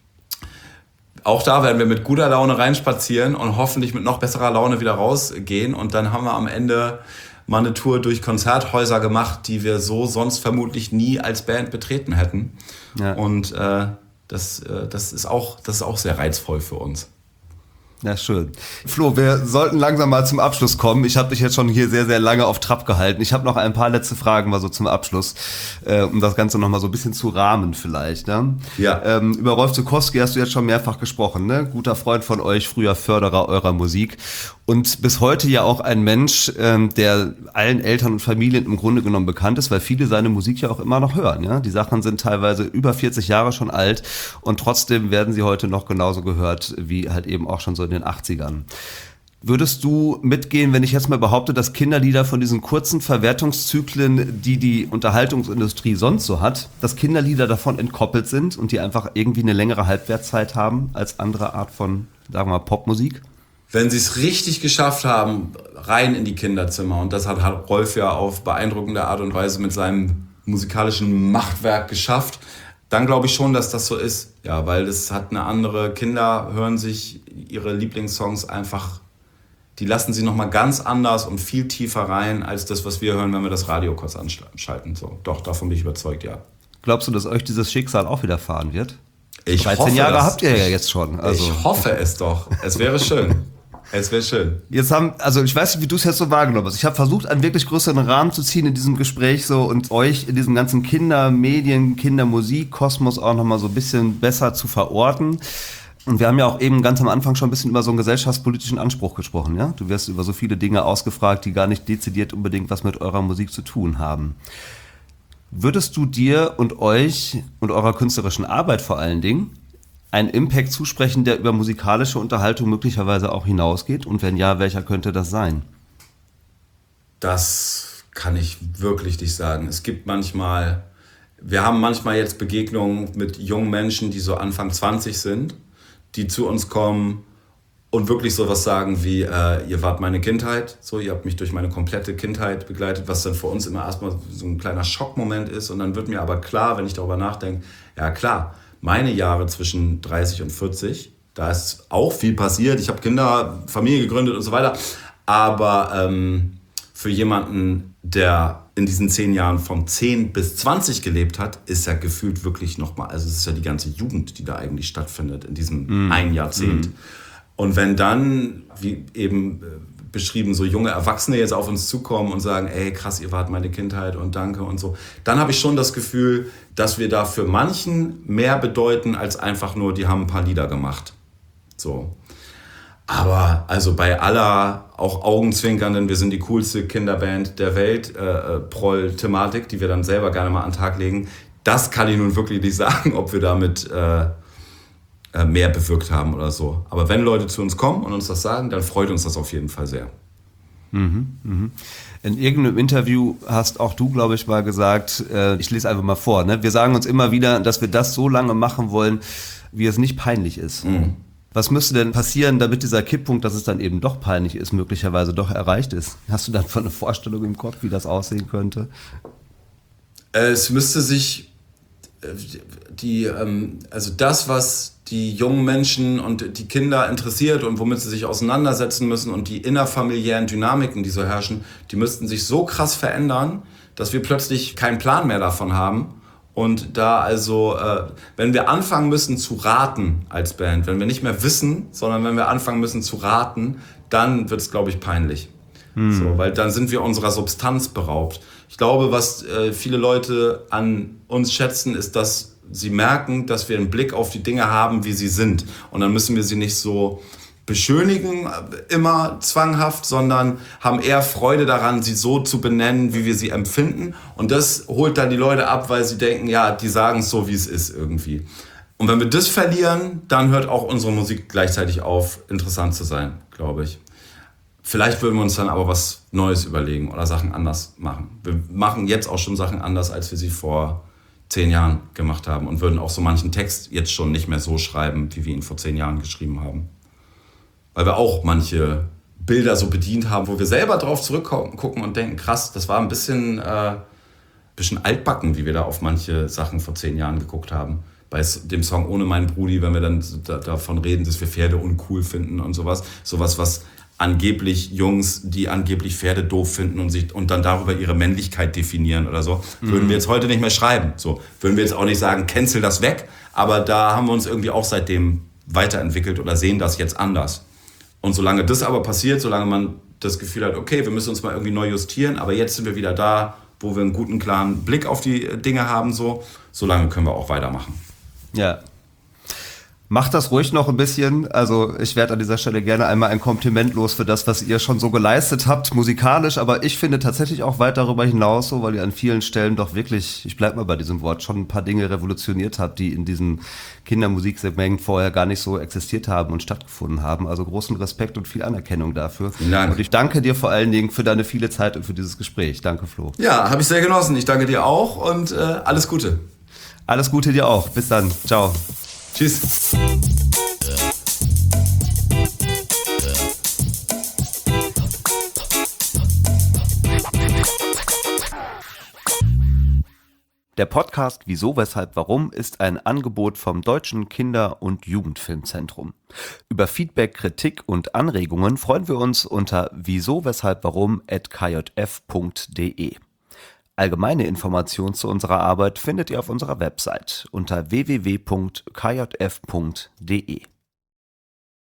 Speaker 1: auch da werden wir mit guter Laune reinspazieren und hoffentlich mit noch besserer Laune wieder rausgehen. Und dann haben wir am Ende mal eine Tour durch Konzerthäuser gemacht, die wir so sonst vermutlich nie als Band betreten hätten. Ja. Und äh, das, äh, das ist auch, das ist auch sehr reizvoll für uns.
Speaker 3: Ja, schön. Flo, wir sollten langsam mal zum Abschluss kommen. Ich habe dich jetzt schon hier sehr, sehr lange auf Trab gehalten. Ich habe noch ein paar letzte Fragen mal so zum Abschluss, äh, um das Ganze noch mal so ein bisschen zu rahmen vielleicht. Ne? Ja. Ähm, über Rolf Zuckowski hast du jetzt schon mehrfach gesprochen, ne? Guter Freund von euch, früher Förderer eurer Musik. Und bis heute ja auch ein Mensch, ähm, der allen Eltern und Familien im Grunde genommen bekannt ist, weil viele seine Musik ja auch immer noch hören. Ja? Die Sachen sind teilweise über vierzig Jahre schon alt und trotzdem werden sie heute noch genauso gehört wie halt eben auch schon so in den achtzigern. Würdest du mitgehen, wenn ich jetzt mal behaupte, dass Kinderlieder von diesen kurzen Verwertungszyklen, die die Unterhaltungsindustrie sonst so hat, dass Kinderlieder davon entkoppelt sind und die einfach irgendwie eine längere Halbwertszeit haben als andere Art von, sagen wir mal, Popmusik?
Speaker 1: Wenn sie es richtig geschafft haben, rein in die Kinderzimmer, und das hat Rolf ja auf beeindruckende Art und Weise mit seinem musikalischen Machtwerk geschafft, dann glaube ich schon, dass das so ist. Ja, weil das hat eine andere, Kinder hören sich ihre Lieblingssongs einfach, die lassen sie nochmal ganz anders und viel tiefer rein, als das, was wir hören, wenn wir das Radio kurz anschalten. So, doch, davon bin ich überzeugt, ja.
Speaker 3: Glaubst du, dass euch dieses Schicksal auch widerfahren wird?
Speaker 1: Ich
Speaker 3: dreizehn
Speaker 1: hoffe,
Speaker 3: Jahre habt ihr ja jetzt schon. Also.
Speaker 1: Ich hoffe es doch. Es wäre schön. Es wäre schön.
Speaker 3: Jetzt haben, also ich weiß nicht, wie du es jetzt so wahrgenommen hast. Ich habe versucht, einen wirklich größeren Rahmen zu ziehen in diesem Gespräch so und euch in diesem ganzen Kindermedien, Kindermusik-Kosmos auch nochmal so ein bisschen besser zu verorten. Und wir haben ja auch eben ganz am Anfang schon ein bisschen über so einen gesellschaftspolitischen Anspruch gesprochen. Ja? Du wirst über so viele Dinge ausgefragt, die gar nicht dezidiert unbedingt was mit eurer Musik zu tun haben. Würdest du dir und euch und eurer künstlerischen Arbeit vor allen Dingen einen Impact zusprechen, der über musikalische Unterhaltung möglicherweise auch hinausgeht? Und wenn ja, welcher könnte das sein?
Speaker 1: Das kann ich wirklich nicht sagen. Es gibt manchmal, wir haben manchmal jetzt Begegnungen mit jungen Menschen, die so Anfang zwanzig sind, die zu uns kommen und wirklich sowas sagen wie, äh, ihr wart meine Kindheit, so, ihr habt mich durch meine komplette Kindheit begleitet, was dann für uns immer erstmal so ein kleiner Schockmoment ist. Und dann wird mir aber klar, wenn ich darüber nachdenke, ja klar, meine Jahre zwischen dreißig und vierzig, da ist auch viel passiert. Ich habe Kinder, Familie gegründet und so weiter. Aber ähm, für jemanden, der in diesen zehn Jahren von zehn bis zwanzig gelebt hat, ist ja gefühlt wirklich nochmal, also es ist ja die ganze Jugend, die da eigentlich stattfindet in diesem mm. ein Jahrzehnt. Mm. Und wenn dann, wie eben beschrieben, so junge Erwachsene jetzt auf uns zukommen und sagen, ey krass, ihr wart meine Kindheit und danke und so, dann habe ich schon das Gefühl, dass wir da für manchen mehr bedeuten, als einfach nur, die haben ein paar Lieder gemacht. So. Aber also bei aller auch augenzwinkernden, wir sind die coolste Kinderband der Welt, äh, Proll-Thematik, die wir dann selber gerne mal an den Tag legen, das kann ich nun wirklich nicht sagen, ob wir damit äh, mehr bewirkt haben oder so. Aber wenn Leute zu uns kommen und uns das sagen, dann freut uns das auf jeden Fall sehr.
Speaker 3: Mhm, mhm. In irgendeinem Interview hast auch du, glaube ich, mal gesagt, äh, ich lese einfach mal vor, ne? Wir sagen uns immer wieder, dass wir das so lange machen wollen, wie es nicht peinlich ist. Mhm. Was müsste denn passieren, damit dieser Kipppunkt, dass es dann eben doch peinlich ist, möglicherweise doch erreicht ist? Hast du dann von eine Vorstellung im Kopf, wie das aussehen könnte?
Speaker 1: Es müsste sich die, also das, was die jungen Menschen und die Kinder interessiert und womit sie sich auseinandersetzen müssen und die innerfamiliären Dynamiken, die so herrschen, die müssten sich so krass verändern, dass wir plötzlich keinen Plan mehr davon haben. Und da also, äh, wenn wir anfangen müssen zu raten als Band, wenn wir nicht mehr wissen, sondern wenn wir anfangen müssen zu raten, dann wird es, glaube ich, peinlich. Hm. So, weil dann sind wir unserer Substanz beraubt. Ich glaube, was äh, viele Leute an uns schätzen, ist, dass sie merken, dass wir einen Blick auf die Dinge haben, wie sie sind. Und dann müssen wir sie nicht so beschönigen, immer zwanghaft, sondern haben eher Freude daran, sie so zu benennen, wie wir sie empfinden. Und das holt dann die Leute ab, weil sie denken, ja, die sagen es so, wie es ist irgendwie. Und wenn wir das verlieren, dann hört auch unsere Musik gleichzeitig auf, interessant zu sein, glaube ich. Vielleicht würden wir uns dann aber was Neues überlegen oder Sachen anders machen. Wir machen jetzt auch schon Sachen anders, als wir sie vor zehn Jahren gemacht haben und würden auch so manchen Text jetzt schon nicht mehr so schreiben, wie wir ihn vor zehn Jahren geschrieben haben. Weil wir auch manche Bilder so bedient haben, wo wir selber drauf zurückgucken und denken, krass, das war ein bisschen, äh, bisschen altbacken, wie wir da auf manche Sachen vor zehn Jahren geguckt haben. Bei dem Song Ohne meinen Brudi, wenn wir dann da, davon reden, dass wir Pferde uncool finden und sowas. Sowas, was angeblich Jungs, die angeblich Pferde doof finden und, sich, und dann darüber ihre Männlichkeit definieren oder so, mhm. würden wir jetzt heute nicht mehr schreiben. So, würden wir jetzt auch nicht sagen, cancel das weg, aber da haben wir uns irgendwie auch seitdem weiterentwickelt oder sehen das jetzt anders. Und solange das aber passiert, solange man das Gefühl hat, okay, wir müssen uns mal irgendwie neu justieren, aber jetzt sind wir wieder da, wo wir einen guten, klaren Blick auf die Dinge haben, so, solange können wir auch weitermachen.
Speaker 3: Ja. Macht das ruhig noch ein bisschen. Also ich werde an dieser Stelle gerne einmal ein Kompliment los für das, was ihr schon so geleistet habt, musikalisch. Aber ich finde tatsächlich auch weit darüber hinaus so, weil ihr an vielen Stellen doch wirklich, ich bleib mal bei diesem Wort, schon ein paar Dinge revolutioniert habt, die in diesem Kindermusiksegment vorher gar nicht so existiert haben und stattgefunden haben. Also großen Respekt und viel Anerkennung dafür.
Speaker 1: Vielen Dank.
Speaker 3: Und ich danke dir vor allen Dingen für deine viele Zeit und für dieses Gespräch. Danke, Flo.
Speaker 1: Ja, habe ich sehr genossen. Ich danke dir auch und äh, alles Gute.
Speaker 3: Alles Gute dir auch. Bis dann. Ciao.
Speaker 1: Tschüss.
Speaker 3: Der Podcast Wieso, Weshalb, Warum ist ein Angebot vom Deutschen Kinder- und Jugendfilmzentrum. Über Feedback, Kritik und Anregungen freuen wir uns unter wieso, weshalb, warum at k j f punkt d e. Allgemeine Informationen zu unserer Arbeit findet ihr auf unserer Website unter w w w punkt k j f punkt d e.